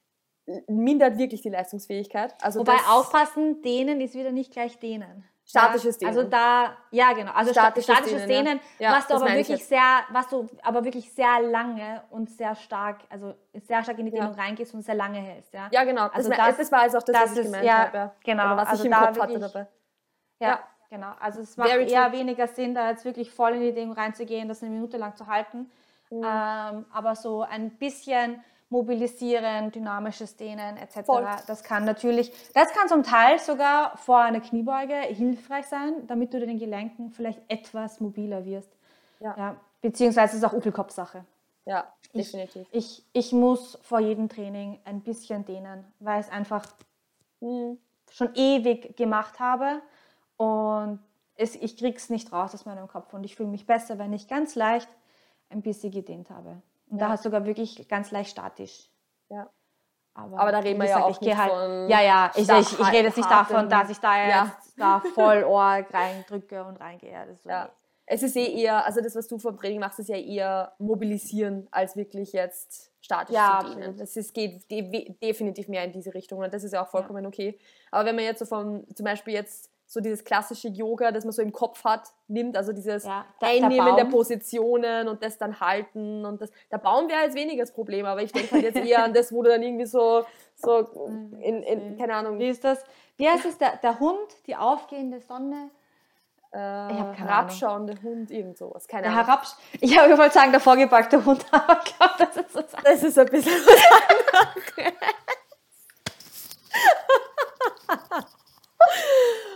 mindert wirklich die Leistungsfähigkeit. Also Wobei aufpassen, dehnen ist wieder nicht gleich dehnen. Statisches ja, Dehnen. Also da, ja genau, also statisches, statisches Dehnen, Dehnen ja. Ja, was du aber wirklich sehr, was du aber wirklich sehr lange und sehr stark, also sehr stark in die Dehnung ja. reingehst und sehr lange hältst, ja. Ja genau, also das, das, das war jetzt auch das, das was ich ist, gemeint ja, habe. Ja. Genau, Oder was also ich im da Kopf wirklich, hatte dabei. Ja, ja, genau, also es macht Very eher true. weniger Sinn, da jetzt wirklich voll in die Dehnung reinzugehen, das eine Minute lang zu halten, mhm. ähm, aber so ein bisschen mobilisieren, dynamisches Dehnen et cetera. Voll. Das kann natürlich, das kann zum Teil sogar vor einer Kniebeuge hilfreich sein, damit du den Gelenken vielleicht etwas mobiler wirst. Ja. Ja, beziehungsweise ist es auch Übelkopfsache. Ja, definitiv. Ich, ich, ich muss vor jedem Training ein bisschen dehnen, weil ich es einfach mhm. schon ewig gemacht habe und es, ich kriege es nicht raus aus meinem Kopf und ich fühle mich besser, wenn ich ganz leicht ein bisschen gedehnt habe. Und ja. da hast du sogar wirklich ganz leicht statisch. Ja. Aber, Aber da reden wir ja auch nicht halt, von... Ja, ja, ich, ich, ich rede jetzt nicht davon, dass ich da jetzt ja. da voll Org reindrücke und reingehe. Das ja. Es ist eh eher, also das, was du vom Training machst, ist ja eher mobilisieren, als wirklich jetzt statisch ja, zu dienen. Das ist, geht de- definitiv mehr in diese Richtung und das ist ja auch vollkommen ja. okay. Aber wenn man jetzt so vom, zum Beispiel jetzt so dieses klassische Yoga, das man so im Kopf hat, nimmt, also dieses ja, der, Einnehmen der, der Positionen und das dann halten und das, der Baum wäre jetzt weniger das Problem, aber ich denke halt jetzt eher an das, wo du dann irgendwie so, so in, in, keine Ahnung. Wie ist das? Wie heißt es? Der, der Hund, die aufgehende Sonne? Äh, ich habe herabschauende Ahnung. Hund, irgend sowas, keine der Ahnung. Herabsch- ich habe gewollt sagen, der vorgepackte Hund, aber ich glaube, das ist so. Das ist ein bisschen was anderes.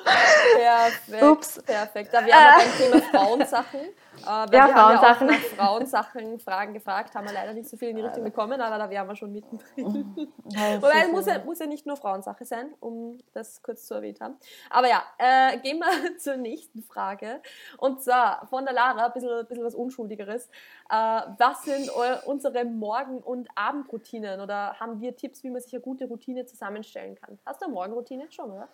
Perfekt, Ups. perfekt. Da wären wir beim Thema Frauensachen. Äh, weil Ja, wir Frauensachen. haben ja auch nach Frauensachen Fragen gefragt, haben wir leider nicht so viel in die Richtung bekommen, aber da wären wir schon mittendrin. Ja, Wobei, das es ist muss so. ja, muss ja nicht nur Frauensache sein, um das kurz zu erwähnt haben. Aber ja, äh, gehen wir zur nächsten Frage. Und zwar von der Lara, ein bisschen, bisschen was Unschuldigeres. Äh, was sind eu- unsere Morgen- und Abendroutinen? Oder haben wir Tipps, wie man sich eine gute Routine zusammenstellen kann? Hast du eine Morgenroutine schon, oder?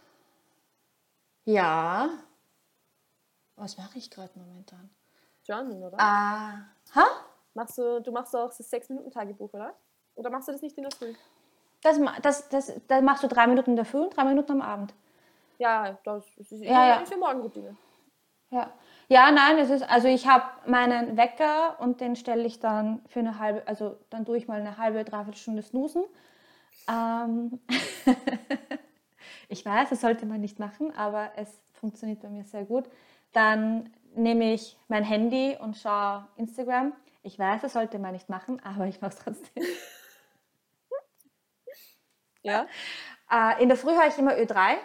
Ja. Was mache ich gerade momentan? Journal, oder? Ah. Ha? Machst du, du machst auch das sechs-Minuten-Tagebuch, oder? Oder machst du das nicht in der Früh? Das, ma- das, das, das machst du drei Minuten in der Früh und drei Minuten am Abend. Ja, das ist, ist, Ja, ja. ist ja Morgenroutine. Ja. Ja, nein, es ist, also ich habe meinen Wecker und den stelle ich dann für eine halbe, also dann tue ich mal eine halbe, dreiviertel Stunde snoosen. Ähm ich weiß, das sollte man nicht machen, aber es funktioniert bei mir sehr gut. Dann nehme ich mein Handy und schaue Instagram. Ich weiß, das sollte man nicht machen, aber ich mache es trotzdem. Ja? Äh, in der Früh höre ich immer Ö drei.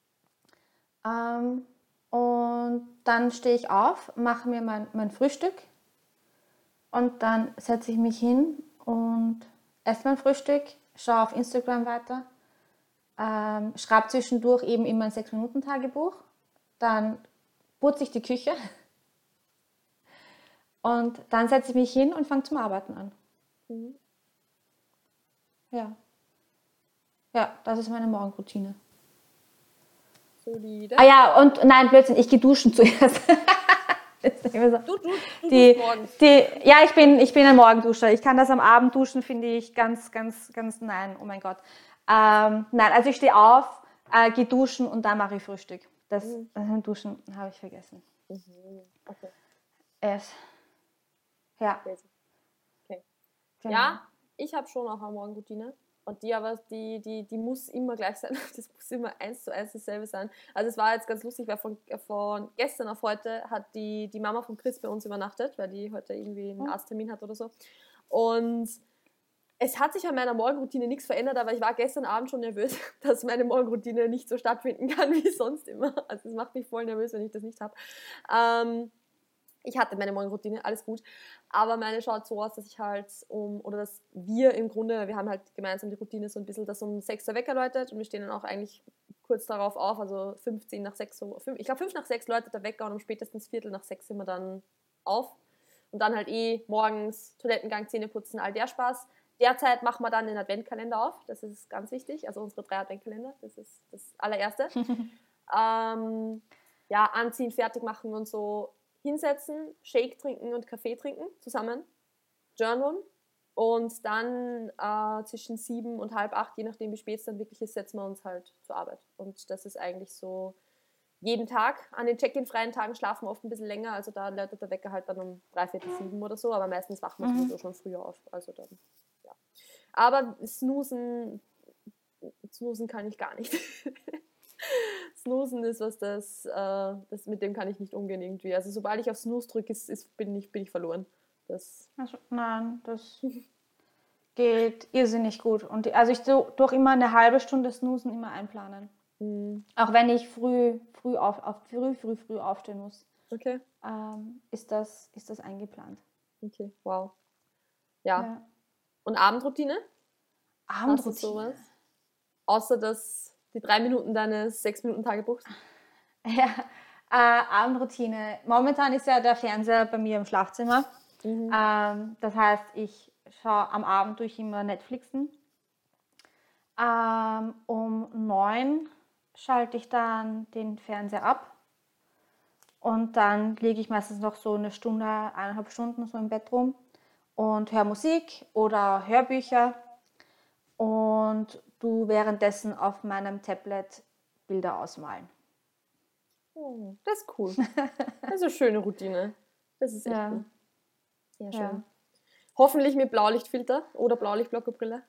Ähm, und dann stehe ich auf, mache mir mein, mein Frühstück und dann setze ich mich hin und esse mein Frühstück, schaue auf Instagram weiter, ähm, schreibe zwischendurch eben immer ein sechs-Minuten-Tagebuch, dann putze ich die Küche und dann setze ich mich hin und fange zum Arbeiten an. Mhm. Ja. Ja, das ist meine Morgenroutine. Solide. Ah ja, und nein, Blödsinn, ich gehe duschen zuerst. Das ist immer so. Du, du, du Die, duschst morgens. die, ja, ich bin, ich bin ein Morgenduscher. Ich kann das am Abend duschen, finde ich ganz, ganz, ganz, nein, oh mein Gott. Ähm, nein, also ich stehe auf, äh, gehe duschen und dann mache ich Frühstück. Das Mhm. äh, Duschen habe ich vergessen. Mhm. Okay. Es. Ja, Crazy. Okay. genau. Ja, ich habe schon auch eine Morgenroutine. Und die aber, die, die, die muss immer gleich sein. Das muss immer eins zu eins dasselbe sein. Also es war jetzt ganz lustig, weil von, von gestern auf heute hat die, die Mama von Chris bei uns übernachtet, weil die heute irgendwie einen Arzttermin hat oder so. Und es hat sich an meiner Morgenroutine nichts verändert, aber ich war gestern Abend schon nervös, dass meine Morgenroutine nicht so stattfinden kann wie sonst immer. Also es macht mich voll nervös, wenn ich das nicht habe. Ähm, ich hatte meine Morgenroutine, alles gut. Aber meine schaut so aus, dass ich halt um, oder dass wir im Grunde, wir haben halt gemeinsam die Routine so ein bisschen, dass um sechs der Wecker läutet und wir stehen dann auch eigentlich kurz darauf auf, also fünfzehn nach sechs, so, ich glaube fünf nach sechs läutet der Wecker und um spätestens Viertel nach sechs sind wir dann auf. Und dann halt eh morgens Toilettengang, Zähne putzen, all der Spaß. Derzeit machen wir dann den Adventkalender auf, das ist ganz wichtig, also unsere drei Adventkalender, das ist das allererste. ähm, ja, anziehen, fertig machen und so. Hinsetzen, Shake trinken und Kaffee trinken zusammen, journalen und dann äh, zwischen sieben und halb acht, je nachdem wie spät es dann wirklich ist, setzen wir uns halt zur Arbeit. Und das ist eigentlich so jeden Tag. An den Check-in-freien Tagen schlafen wir oft ein bisschen länger, also da läutet der Wecker halt dann um dreiviertel sieben oder so, aber meistens wachen wir sowieso schon früher auf. Also dann, ja. Aber snoosen, snoosen kann ich gar nicht. Snoosen ist was, das, äh, das, mit dem kann ich nicht umgehen irgendwie. Also sobald ich auf Snooze drücke, ist, ist, bin, ich, bin ich verloren. Das Also, nein, das geht irrsinnig gut. Und die, also ich so durch immer eine halbe Stunde Snoosen immer einplanen. mh, Auch wenn ich früh, früh, auf, auf, früh, früh, früh aufstehen muss, okay, ähm, ist, das, ist das eingeplant. okay, wow. Ja. Ja. Und Abendroutine? Hast du Abendroutine. sowas? Außer dass die drei Minuten deines sechs Minuten Tagebuchs? Ja, äh, Abendroutine. Momentan ist ja der Fernseher bei mir im Schlafzimmer. Mhm. Ähm, das heißt, ich schaue am Abend durch immer Netflixen. Ähm, um neun schalte ich dann den Fernseher ab. Und dann liege ich meistens noch so eine Stunde, eineinhalb Stunden so im Bett rum und höre Musik oder Hörbücher. Und du währenddessen auf meinem Tablet Bilder ausmalen. Oh, das ist cool. Das ist eine schöne Routine. Das ist echt Ja. cool. Ja, schön. Ja. Hoffentlich mit Blaulichtfilter oder Blaulichtblockerbrille.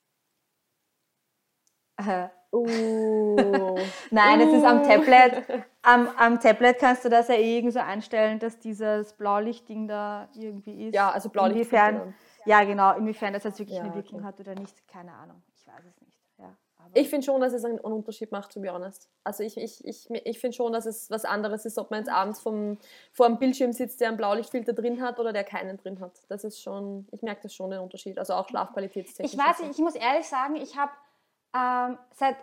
Äh, Uh. Nein, es ist am Uh. Tablet. Am, am Tablet kannst du das ja irgendwie so einstellen, dass dieses Blaulichtding da irgendwie ist. Ja, also Blaulichtfilter Inwiefern, dann. ja, genau, inwiefern das jetzt wirklich Ja, eine Wirkung okay. hat oder nicht, keine Ahnung. Ich weiß es nicht. Ja, Aber ich finde schon, dass es einen Unterschied macht, to be honest. Also ich, ich, ich, ich finde schon, dass es was anderes ist, ob man jetzt abends vom, vor einem Bildschirm sitzt, der einen Blaulichtfilter drin hat oder der keinen drin hat. Das ist schon, ich merke das schon den Unterschied. Also auch schlafqualitätstechnisch. Ich weiß nicht, ich muss ehrlich sagen, ich habe ähm, seit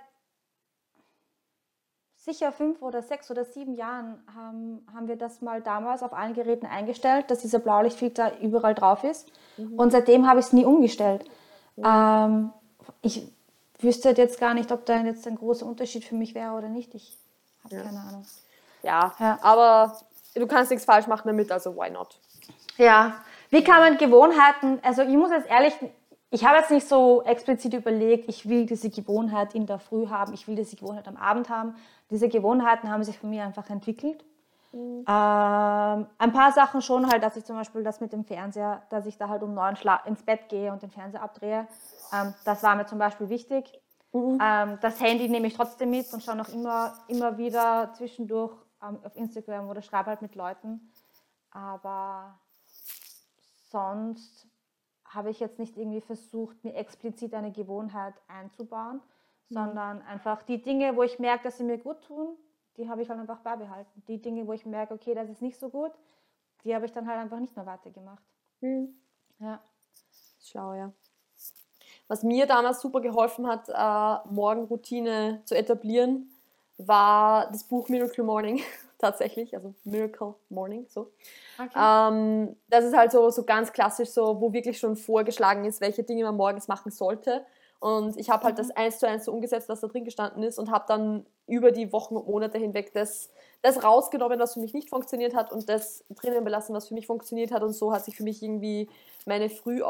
sicher fünf oder sechs oder sieben Jahren haben, haben wir das mal damals auf allen Geräten eingestellt, dass dieser Blaulichtfilter überall drauf ist. Mhm. Und seitdem habe ich es nie umgestellt. Mhm. Ähm, ich wüsste jetzt gar nicht, ob da jetzt ein großer Unterschied für mich wäre oder nicht. Ich habe ja. keine Ahnung. Ja, ja, aber du kannst nichts falsch machen damit, also why not? Ja, wie kann man Gewohnheiten, also ich muss jetzt ehrlich, ich habe jetzt nicht so explizit überlegt, ich will diese Gewohnheit in der Früh haben, ich will diese Gewohnheit am Abend haben. Diese Gewohnheiten haben sich von mir einfach entwickelt. Mhm. Ähm, ein paar Sachen schon halt, dass ich zum Beispiel das mit dem Fernseher, dass ich da halt um neun Schla- ins Bett gehe und den Fernseher abdrehe. Ähm, das war mir zum Beispiel wichtig. Mhm. Ähm, das Handy nehme ich trotzdem mit und schaue noch immer, immer wieder zwischendurch ähm, auf Instagram oder schreibe halt mit Leuten. Aber sonst habe ich jetzt nicht irgendwie versucht, mir explizit eine Gewohnheit einzubauen, mhm. sondern einfach die Dinge, wo ich merke, dass sie mir gut tun, die habe ich halt einfach beibehalten. Die Dinge, wo ich merke, okay, das ist nicht so gut, die habe ich dann halt einfach nicht mehr weitergemacht. Mhm. Ja. Schlau, ja. Was mir damals super geholfen hat, äh, Morgenroutine zu etablieren, war das Buch Miracle Morning. Tatsächlich, also Miracle Morning, so. Okay. Ähm, das ist halt so, so ganz klassisch, so, wo wirklich schon vorgeschlagen ist, welche Dinge man morgens machen sollte. Und ich habe halt mhm. das eins zu eins so umgesetzt, was da drin gestanden ist und habe dann über die Wochen und Monate hinweg das, das rausgenommen, was für mich nicht funktioniert hat und das drinnen belassen, was für mich funktioniert hat. Und so hat sich für mich irgendwie meine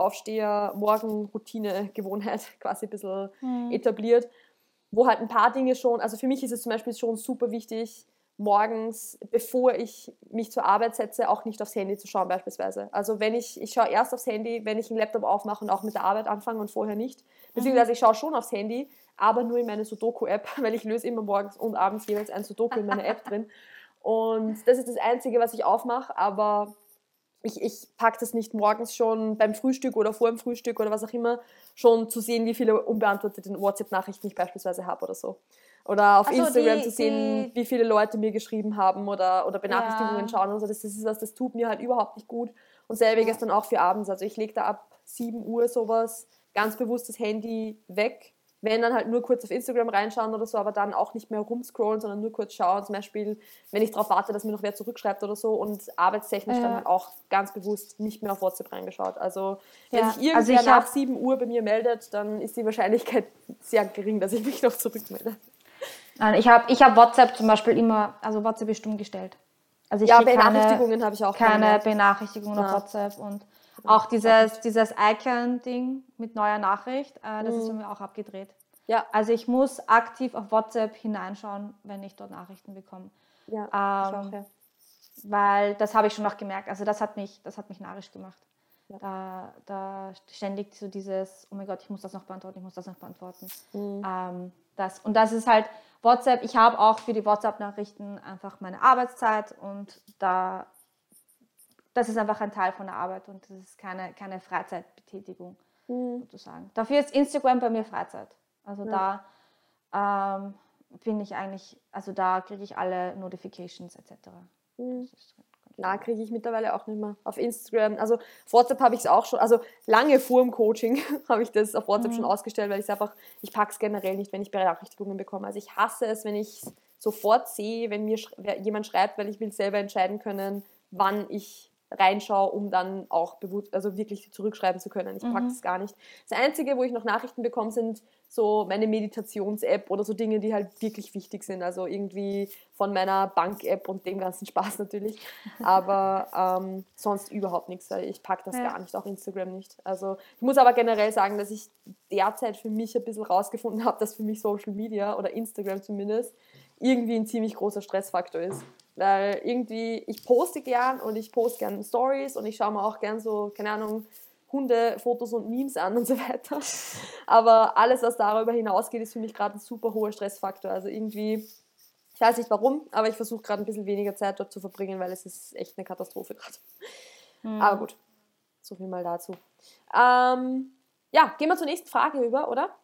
Frühaufsteher-Morgenroutine-Gewohnheit quasi ein bisschen mhm. etabliert, wo halt ein paar Dinge schon, also für mich ist es zum Beispiel schon super wichtig, morgens, bevor ich mich zur Arbeit setze, auch nicht aufs Handy zu schauen beispielsweise. Also wenn ich, ich schaue erst aufs Handy, wenn ich einen Laptop aufmache und auch mit der Arbeit anfange und vorher nicht. Beziehungsweise ich schaue schon aufs Handy, aber nur in meine Sudoku-App, weil ich löse immer morgens und abends jeweils ein Sudoku in meiner App drin. Und das ist das Einzige, was ich aufmache, aber ich, ich packe das nicht morgens schon beim Frühstück oder vor dem Frühstück oder was auch immer, schon zu sehen, wie viele unbeantwortete WhatsApp-Nachrichten ich beispielsweise habe oder so. Oder auf so, Instagram die, zu sehen, die, wie viele Leute mir geschrieben haben oder, oder Benachrichtigungen ja. schauen und so. Das, das ist was, das tut mir halt überhaupt nicht gut. Und selbiges ja. dann auch für abends. Also ich lege da ab sieben Uhr sowas ganz bewusst das Handy weg. Wenn dann halt nur kurz auf Instagram reinschauen oder so, aber dann auch nicht mehr rumscrollen, sondern nur kurz schauen. Zum Beispiel, wenn ich darauf warte, dass mir noch wer zurückschreibt oder so. Und arbeitstechnisch ja. dann halt auch ganz bewusst nicht mehr auf WhatsApp reingeschaut. Also wenn ja. sich irgendwer also nach sieben Uhr bei mir meldet, dann ist die Wahrscheinlichkeit sehr gering, dass ich mich noch zurückmelde. Ich habe ich hab WhatsApp zum Beispiel immer, also WhatsApp ist stumm gestellt. Also ich ja, Benachrichtigungen habe ich auch keine keine Benachrichtigungen ja. auf WhatsApp und ja, auch dieses, dieses Icon-Ding mit neuer Nachricht, äh, das mhm. ist bei mir auch abgedreht. Ja. Also ich muss aktiv auf WhatsApp hineinschauen, wenn ich dort Nachrichten bekomme. Ja, ähm, ich auch, ja. Weil das habe ich schon noch gemerkt, also das hat mich, das hat mich narrisch gemacht. Ja. Da, da ständig so dieses, oh mein Gott, ich muss das noch beantworten, ich muss das noch beantworten. Mhm. Ähm, das, und das ist halt WhatsApp, ich habe auch für die WhatsApp-Nachrichten einfach meine Arbeitszeit und da, das ist einfach ein Teil von der Arbeit und das ist keine, keine Freizeitbetätigung, mhm. sozusagen. Dafür ist Instagram bei mir Freizeit. Also ja. da ähm, bin ich eigentlich, also da kriege ich alle Notifications et cetera. Mhm. Na, kriege ich mittlerweile auch nicht mehr. Auf Instagram, also auf WhatsApp habe ich es auch schon, also lange vor dem Coaching habe ich das auf WhatsApp mhm. schon ausgestellt, weil ich es einfach, ich packe es generell nicht, wenn ich Benachrichtigungen bekomme. Also ich hasse es, wenn ich es sofort sehe, wenn mir jemand schreibt, weil ich will selber entscheiden können, wann ich reinschaue, um dann auch bewusst, also wirklich zurückschreiben zu können. Ich packe es mhm. gar nicht. Das Einzige, wo ich noch Nachrichten bekomme, sind so meine Meditations-App oder so Dinge, die halt wirklich wichtig sind. Also irgendwie von meiner Bank-App und dem ganzen Spaß natürlich. Aber ähm, sonst überhaupt nichts. Ich packe das ja. gar nicht, auch Instagram nicht. Also ich muss aber generell sagen, dass ich derzeit für mich ein bisschen rausgefunden habe, dass für mich Social Media oder Instagram zumindest irgendwie ein ziemlich großer Stressfaktor ist. Weil irgendwie, ich poste gern und ich poste gern Stories und ich schaue mir auch gern so, keine Ahnung, Hundefotos und Memes an und so weiter. Aber alles, was darüber hinausgeht, ist für mich gerade ein super hoher Stressfaktor. Also irgendwie, ich weiß nicht warum, aber ich versuche gerade ein bisschen weniger Zeit dort zu verbringen, weil es ist echt eine Katastrophe gerade. Mhm. Aber gut, so viel mal dazu. Ähm, ja, gehen wir zur nächsten Frage über, oder?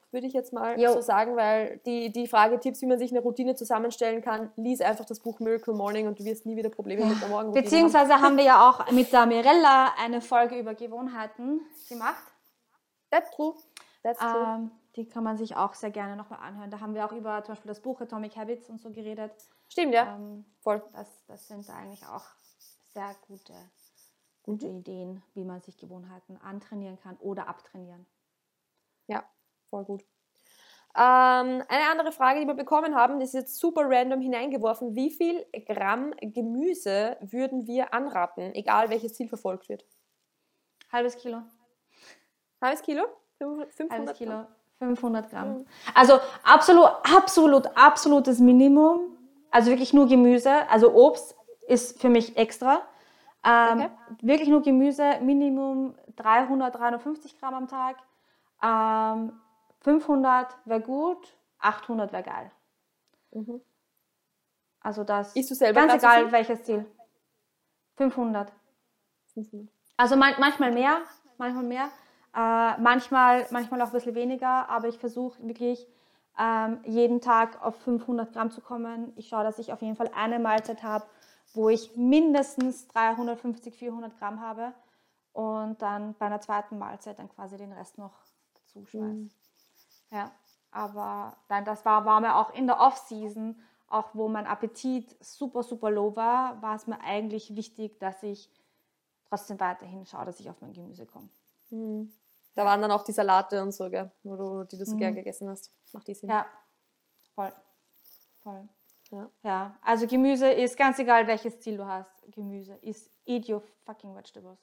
würde ich jetzt mal Jo. so sagen, weil die, die Frage Tipps, wie man sich eine Routine zusammenstellen kann, lies einfach das Buch Miracle Morning und du wirst nie wieder Probleme mit der Morgenroutine Beziehungsweise haben. haben wir ja auch mit der Mirella eine Folge über Gewohnheiten gemacht. That's true. That's true. Ähm, die kann man sich auch sehr gerne nochmal anhören. Da haben wir auch über zum Beispiel das Buch Atomic Habits und so geredet. Stimmt, ja. Ähm, Voll. das, das sind eigentlich auch sehr gute, gute mhm. Ideen, wie man sich Gewohnheiten antrainieren kann oder abtrainieren. Ja, voll gut. Ähm, eine andere Frage, die wir bekommen haben, das ist jetzt super random hineingeworfen. Wie viel Gramm Gemüse würden wir anraten, egal welches Ziel verfolgt wird? Halbes Kilo. Halbes Kilo? fünfhundert Halbes Kilo. Gramm? fünfhundert Gramm. Mhm. Also absolut, absolut, absolutes Minimum. Also wirklich nur Gemüse. Also Obst ist für mich extra. Ähm, okay. Wirklich nur Gemüse, Minimum dreihundert, dreihundertfünfzig Gramm am Tag. Ähm, fünfhundert wäre gut, achthundert wäre geil. Mhm. Also das Isst du selber ganz egal so welches Ziel. fünfhundert. fünfhundert. Also man, manchmal mehr, manchmal mehr. Äh, manchmal, manchmal auch ein bisschen weniger, aber ich versuche wirklich ähm, jeden Tag auf fünfhundert Gramm zu kommen. Ich schaue, dass ich auf jeden Fall eine Mahlzeit habe, wo ich mindestens dreihundertfünfzig, vierhundert Gramm habe und dann bei einer zweiten Mahlzeit dann quasi den Rest noch dazu schmeiße. Mhm. Ja, aber dann, das war, war mir auch in der Off-Season, auch wo mein Appetit super, super low war, war es mir eigentlich wichtig, dass ich trotzdem weiterhin schaue, dass ich auf mein Gemüse komme. Mhm. Da waren dann auch die Salate und so, gell, wo du, die du so mhm. gern gegessen hast. Macht die Sinn? Ja, voll. Voll. Ja. ja, also Gemüse ist ganz egal, welches Ziel du hast. Gemüse ist eat your fucking vegetables.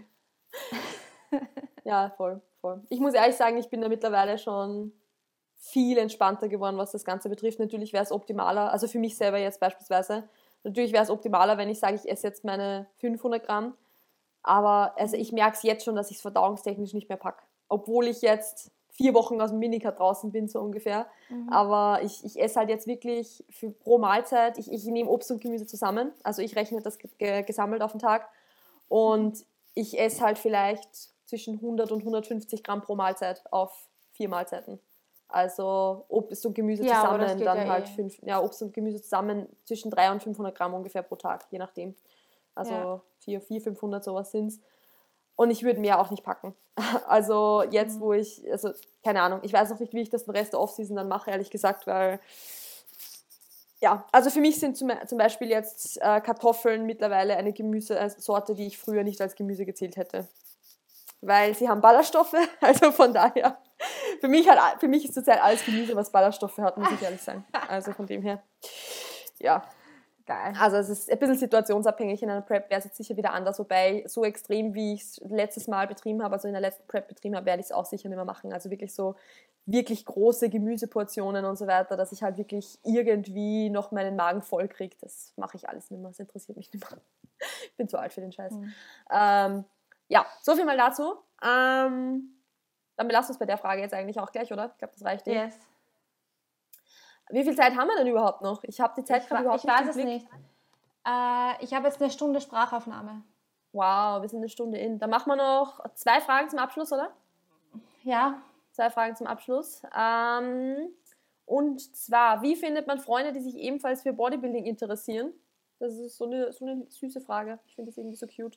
Ja, voll, voll. Ich muss ehrlich sagen, ich bin da mittlerweile schon viel entspannter geworden, was das Ganze betrifft. Natürlich wäre es optimaler, also für mich selber jetzt beispielsweise, natürlich wäre es optimaler, wenn ich sage, ich esse jetzt meine fünfhundert Gramm, aber also ich merke es jetzt schon, dass ich es verdauungstechnisch nicht mehr packe. Obwohl ich jetzt vier Wochen aus dem Minicut draußen bin, so ungefähr. Mhm. Aber ich, ich esse halt jetzt wirklich für, pro Mahlzeit, ich, ich nehme Obst und Gemüse zusammen, also ich rechne das ge- gesammelt auf den Tag und ich esse halt vielleicht zwischen hundert und hundertfünfzig Gramm pro Mahlzeit auf vier Mahlzeiten. Also Obst und Gemüse ja, zusammen, dann ja halt eh. fünf, ja, Obst und Gemüse zusammen zwischen dreihundert und fünfhundert Gramm ungefähr pro Tag, je nachdem. Also ja. vierhundert, fünfhundert sowas sind es. Und ich würde mehr auch nicht packen. Also jetzt, mhm. wo ich, also keine Ahnung, ich weiß noch nicht, wie ich das den Rest der Off-Season dann mache, ehrlich gesagt, weil ja, also für mich sind zum, zum Beispiel jetzt äh, Kartoffeln mittlerweile eine Gemüsesorte, die ich früher nicht als Gemüse gezählt hätte. Weil sie haben Ballaststoffe, also von daher, für mich, hat, für mich ist zurzeit alles Gemüse, was Ballaststoffe hat, muss ich ehrlich sagen. Also von dem her, ja. Geil. Also es ist ein bisschen situationsabhängig. In einer Prep wäre es jetzt sicher wieder anders, wobei so extrem, wie ich es letztes Mal betrieben habe, also in der letzten Prep betrieben habe, werde ich es auch sicher nicht mehr machen. Also wirklich so wirklich große Gemüseportionen und so weiter, dass ich halt wirklich irgendwie noch meinen Magen voll kriege. Das mache ich alles nicht mehr, das interessiert mich nicht mehr. Ich bin zu alt für den Scheiß. Mhm. Ähm, ja, so viel mal dazu. Ähm, dann belassen wir es bei der Frage jetzt eigentlich auch gleich, oder? Ich glaube, das reicht eh. Yes. Wie viel Zeit haben wir denn überhaupt noch? Ich habe die Zeit gerade überhaupt ich nicht. Ich weiß es nicht. Äh, ich habe jetzt eine Stunde Sprachaufnahme. Wow, wir sind eine Stunde in. Dann machen wir noch zwei Fragen zum Abschluss, oder? Ja. Zwei Fragen zum Abschluss. Ähm, und zwar, wie findet man Freunde, die sich ebenfalls für Bodybuilding interessieren? Das ist so eine, so eine süße Frage. Ich finde das irgendwie so cute.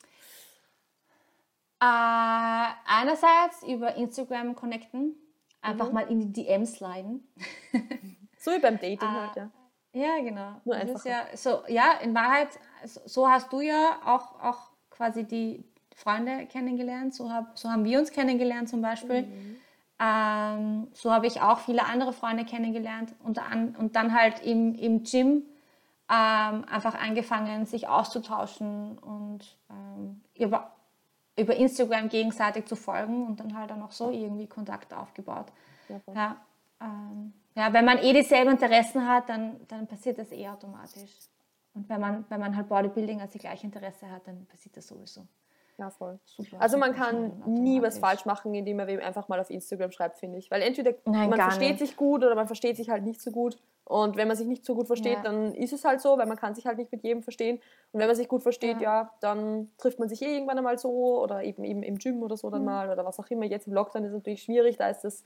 Äh, einerseits über Instagram connecten. Einfach mhm. mal in die D Ms sliden. So wie beim Dating äh, halt, ja. Ja, genau. Nur das einfacher. Ist ja, so, ja, in Wahrheit, so hast du ja auch, auch quasi die Freunde kennengelernt. So, hab, so haben wir uns kennengelernt zum Beispiel. Mhm. Ähm, so habe ich auch viele andere Freunde kennengelernt. Und, an, und dann halt im, im Gym ähm, einfach angefangen, sich auszutauschen und ähm, über, über Instagram gegenseitig zu folgen und dann halt auch noch so irgendwie Kontakt aufgebaut. Ja, ja, ähm, ja, wenn man eh dieselben Interessen hat, dann, dann passiert das eh automatisch. Und wenn man, wenn man halt Bodybuilding als die gleiche Interesse hat, dann passiert das sowieso. Ja, voll. Super, also super man kann nie was falsch machen, indem man wem einfach mal auf Instagram schreibt, finde ich. Weil entweder Nein, man versteht nicht. sich gut oder man versteht sich halt nicht so gut. Und wenn man sich nicht so gut versteht, ja. dann ist es halt so, weil man kann sich halt nicht mit jedem verstehen. Und wenn man sich gut versteht, ja, ja dann trifft man sich eh irgendwann einmal so oder eben, eben im Gym oder so dann mhm. mal oder was auch immer. Jetzt im Lockdown ist es natürlich schwierig, da ist das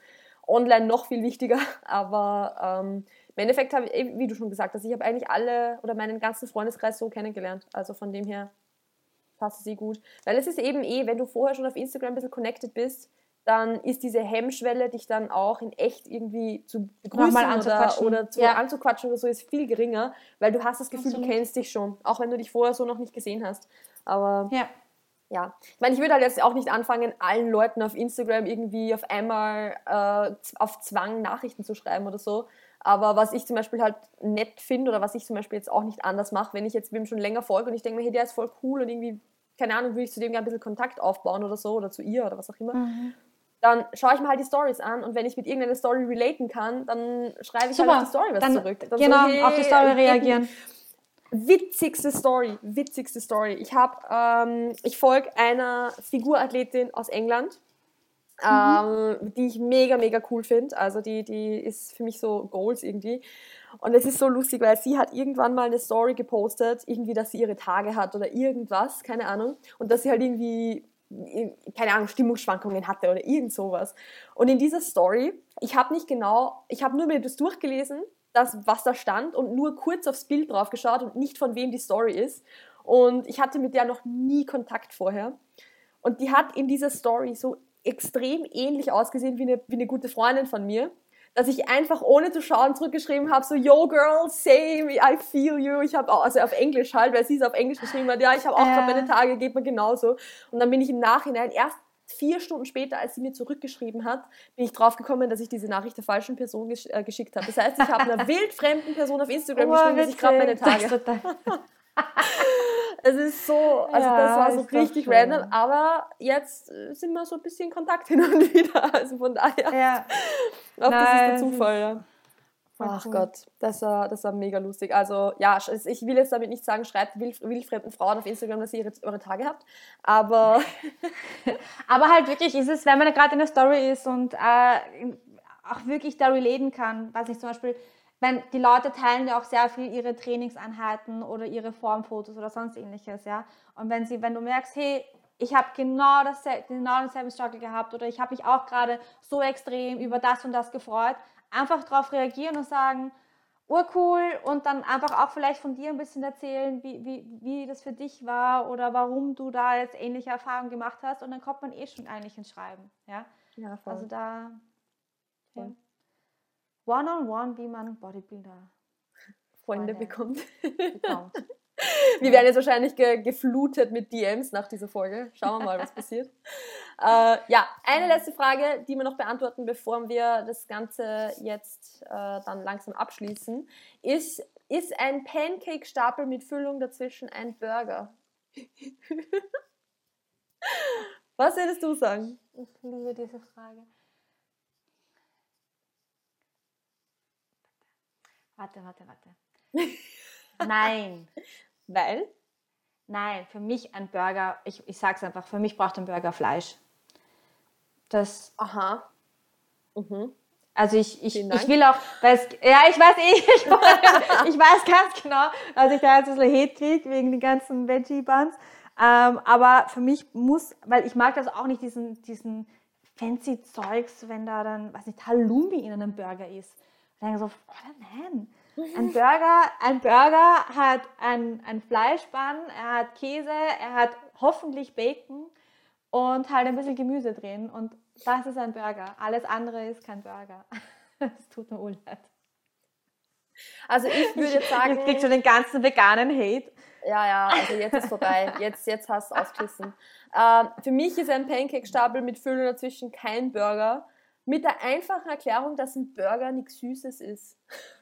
online noch viel wichtiger, aber ähm, im Endeffekt habe ich, wie du schon gesagt hast, ich habe eigentlich alle oder meinen ganzen Freundeskreis so kennengelernt, also von dem her passt es eh gut, weil es ist eben eh, wenn du vorher schon auf Instagram ein bisschen connected bist, dann ist diese Hemmschwelle, dich dann auch in echt irgendwie zu begrüßen oder, oder zu, ja. anzuquatschen oder so, ist viel geringer, weil du hast das Gefühl, Absolut. Du kennst dich schon, auch wenn du dich vorher so noch nicht gesehen hast. Aber ja, ja. ich meine, ich würde halt jetzt auch nicht anfangen, allen Leuten auf Instagram irgendwie auf einmal äh, auf Zwang Nachrichten zu schreiben oder so. Aber was ich zum Beispiel halt nett finde oder was ich zum Beispiel jetzt auch nicht anders mache, wenn ich jetzt wem schon länger folge und ich denke mir, hey, der ist voll cool und irgendwie, keine Ahnung, würde ich zu dem gerne ein bisschen Kontakt aufbauen oder so oder zu ihr oder was auch immer, mhm. dann schaue ich mir halt die Stories an und wenn ich mit irgendeiner Story relaten kann, dann schreibe ich Super. Halt auf die Story was dann, zurück. Dann genau, so, hey, auf die Story reagieren. Witzigste Story, witzigste Story. Ich habe, ähm, ich folge einer Figurathletin aus England, mhm. ähm, die ich mega, mega cool finde. Also die, die ist für mich so Goals irgendwie. Und es ist so lustig, weil sie hat irgendwann mal eine Story gepostet, irgendwie, dass sie ihre Tage hat oder irgendwas, keine Ahnung. Und dass sie halt irgendwie keine Ahnung, Stimmungsschwankungen hatte oder irgend sowas. Und in dieser Story, ich habe nicht genau, ich habe nur mir das durchgelesen, das, was da stand und nur kurz aufs Bild drauf geschaut und nicht von wem die Story ist. Und ich hatte mit der noch nie Kontakt vorher. Und die hat in dieser Story so extrem ähnlich ausgesehen wie eine, wie eine gute Freundin von mir, dass ich einfach ohne zu schauen zurückgeschrieben habe, so, yo girl, same, I feel you. Ich habe auch, also auf Englisch halt, weil sie es auf Englisch geschrieben hat, ja, ich habe auch äh. gerade meine Tage, geht mir genauso. Und dann bin ich im Nachhinein, erst vier Stunden später, als sie mir zurückgeschrieben hat, bin ich draufgekommen, dass ich diese Nachricht der falschen Person gesch- äh, geschickt habe. Das heißt, ich habe einer wildfremden Person auf Instagram oh, geschrieben, dass ich gerade meine Tage habe. Es ist so, also ja, das war so richtig random, aber jetzt sind wir so ein bisschen in Kontakt hin und wieder, also von daher, ja. auch Nein, das ist der Zufall, ja. Ach cool. Gott, das war, das war mega lustig. Also ja, ich will jetzt damit nicht sagen, schreibt wild, wildfremden Frauen auf Instagram, dass ihr ihre, eure Tage habt, aber... aber halt wirklich ist es, wenn man gerade in der Story ist und äh, auch wirklich da relaten kann, weiß ich zum Beispiel... Wenn die Leute teilen ja auch sehr viel ihre Trainingseinheiten oder ihre Formfotos oder sonst ähnliches, ja. Und wenn sie, wenn du merkst, hey, ich habe genau, das, genau denselben Struggle gehabt oder ich habe mich auch gerade so extrem über das und das gefreut, einfach darauf reagieren und sagen, urcool und dann einfach auch vielleicht von dir ein bisschen erzählen, wie, wie, wie das für dich war oder warum du da jetzt ähnliche Erfahrungen gemacht hast und dann kommt man eh schon eigentlich ins Schreiben, ja. Ja, voll. Also da... Ja. One-on-one, wie man Bodybuilder Freunde bekommt. bekommt. Wir werden jetzt wahrscheinlich ge- geflutet mit D Ms nach dieser Folge. Schauen wir mal, was passiert. Äh, ja, eine letzte Frage, die wir noch beantworten, bevor wir das Ganze jetzt äh, dann langsam abschließen, ist, ist ein Pancake-Stapel mit Füllung dazwischen ein Burger? Was würdest du sagen? Ich liebe diese Frage. Warte, warte, warte. Nein. Weil? Nein, für mich ein Burger, ich, ich sag's einfach, für mich braucht ein Burger Fleisch. Das... Aha. Mhm. Also ich, ich, ich will auch, weil es, ja, ich weiß eh, ich, ich weiß ganz genau, dass ich da jetzt ein bisschen Hate kriege wegen den ganzen Veggie-Buns. Ähm, aber für mich muss, weil ich mag das auch nicht, diesen, diesen fancy Zeugs, wenn da dann, weiß nicht, Halloumi in einem Burger ist. Ich denke so, oh nein. Ein Burger, ein Burger hat ein, ein Fleischbun, er hat Käse, er hat hoffentlich Bacon und halt ein bisschen Gemüse drin. Und das ist ein Burger. Alles andere ist kein Burger. Es tut mir leid. Also ich würde jetzt sagen... Jetzt kriegst du den ganzen veganen Hate. Ja, ja, also jetzt ist vorbei. Jetzt, jetzt hast du es ausgerissen. Ähm, für mich ist ein Pancake-Stapel mit Füllung dazwischen kein Burger. Mit der einfachen Erklärung, dass ein Burger nichts Süßes ist.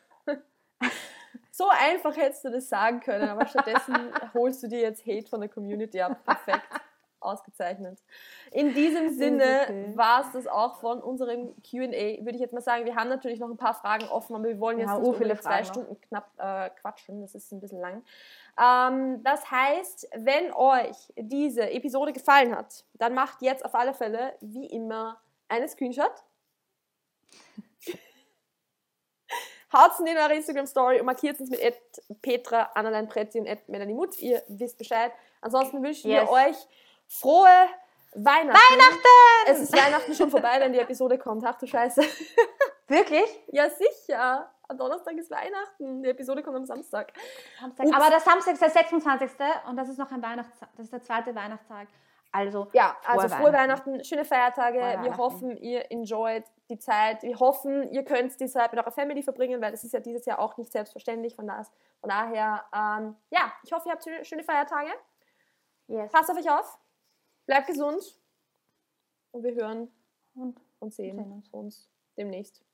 So einfach hättest du das sagen können, aber stattdessen holst du dir jetzt Hate von der Community ab. Perfekt. Ausgezeichnet. In diesem Sinne okay. war es das auch von unserem Q and A. Würde ich jetzt mal sagen, wir haben natürlich noch ein paar Fragen offen, aber wir wollen jetzt ja, nicht über zwei Stunden knapp äh, quatschen. Das ist ein bisschen lang. Ähm, das heißt, wenn euch diese Episode gefallen hat, dann macht jetzt auf alle Fälle, wie immer, einen Screenshot. Haut in eure Instagram-Story und markiert uns mit at petra annalein preti und at melanie mutz. Ihr wisst Bescheid. Ansonsten wünschen yes. wir euch frohe Weihnachten. Weihnachten! Es ist Weihnachten schon vorbei, wenn die Episode kommt. Ach du Scheiße. Wirklich? Ja, sicher. Am Donnerstag ist Weihnachten. Die Episode kommt am Samstag. Samstag. Aber der Samstag ist der sechsundzwanzigste und das ist noch ein Weihnachtstag. Das ist der zweite Weihnachtstag. Also, ja, also frohe frohe Weihnachten. Weihnachten, schöne Feiertage. Frohe Wir Weihnachten. hoffen, ihr enjoyt die Zeit. Wir hoffen, ihr könnt die Zeit mit eurer Family verbringen, weil das ist ja dieses Jahr auch nicht selbstverständlich. Von, das, von daher, ähm, ja, ich hoffe, ihr habt schöne, schöne Feiertage. Yes. Passt auf euch auf. Bleibt gesund. Und wir hören Und und sehen sehen uns. uns demnächst.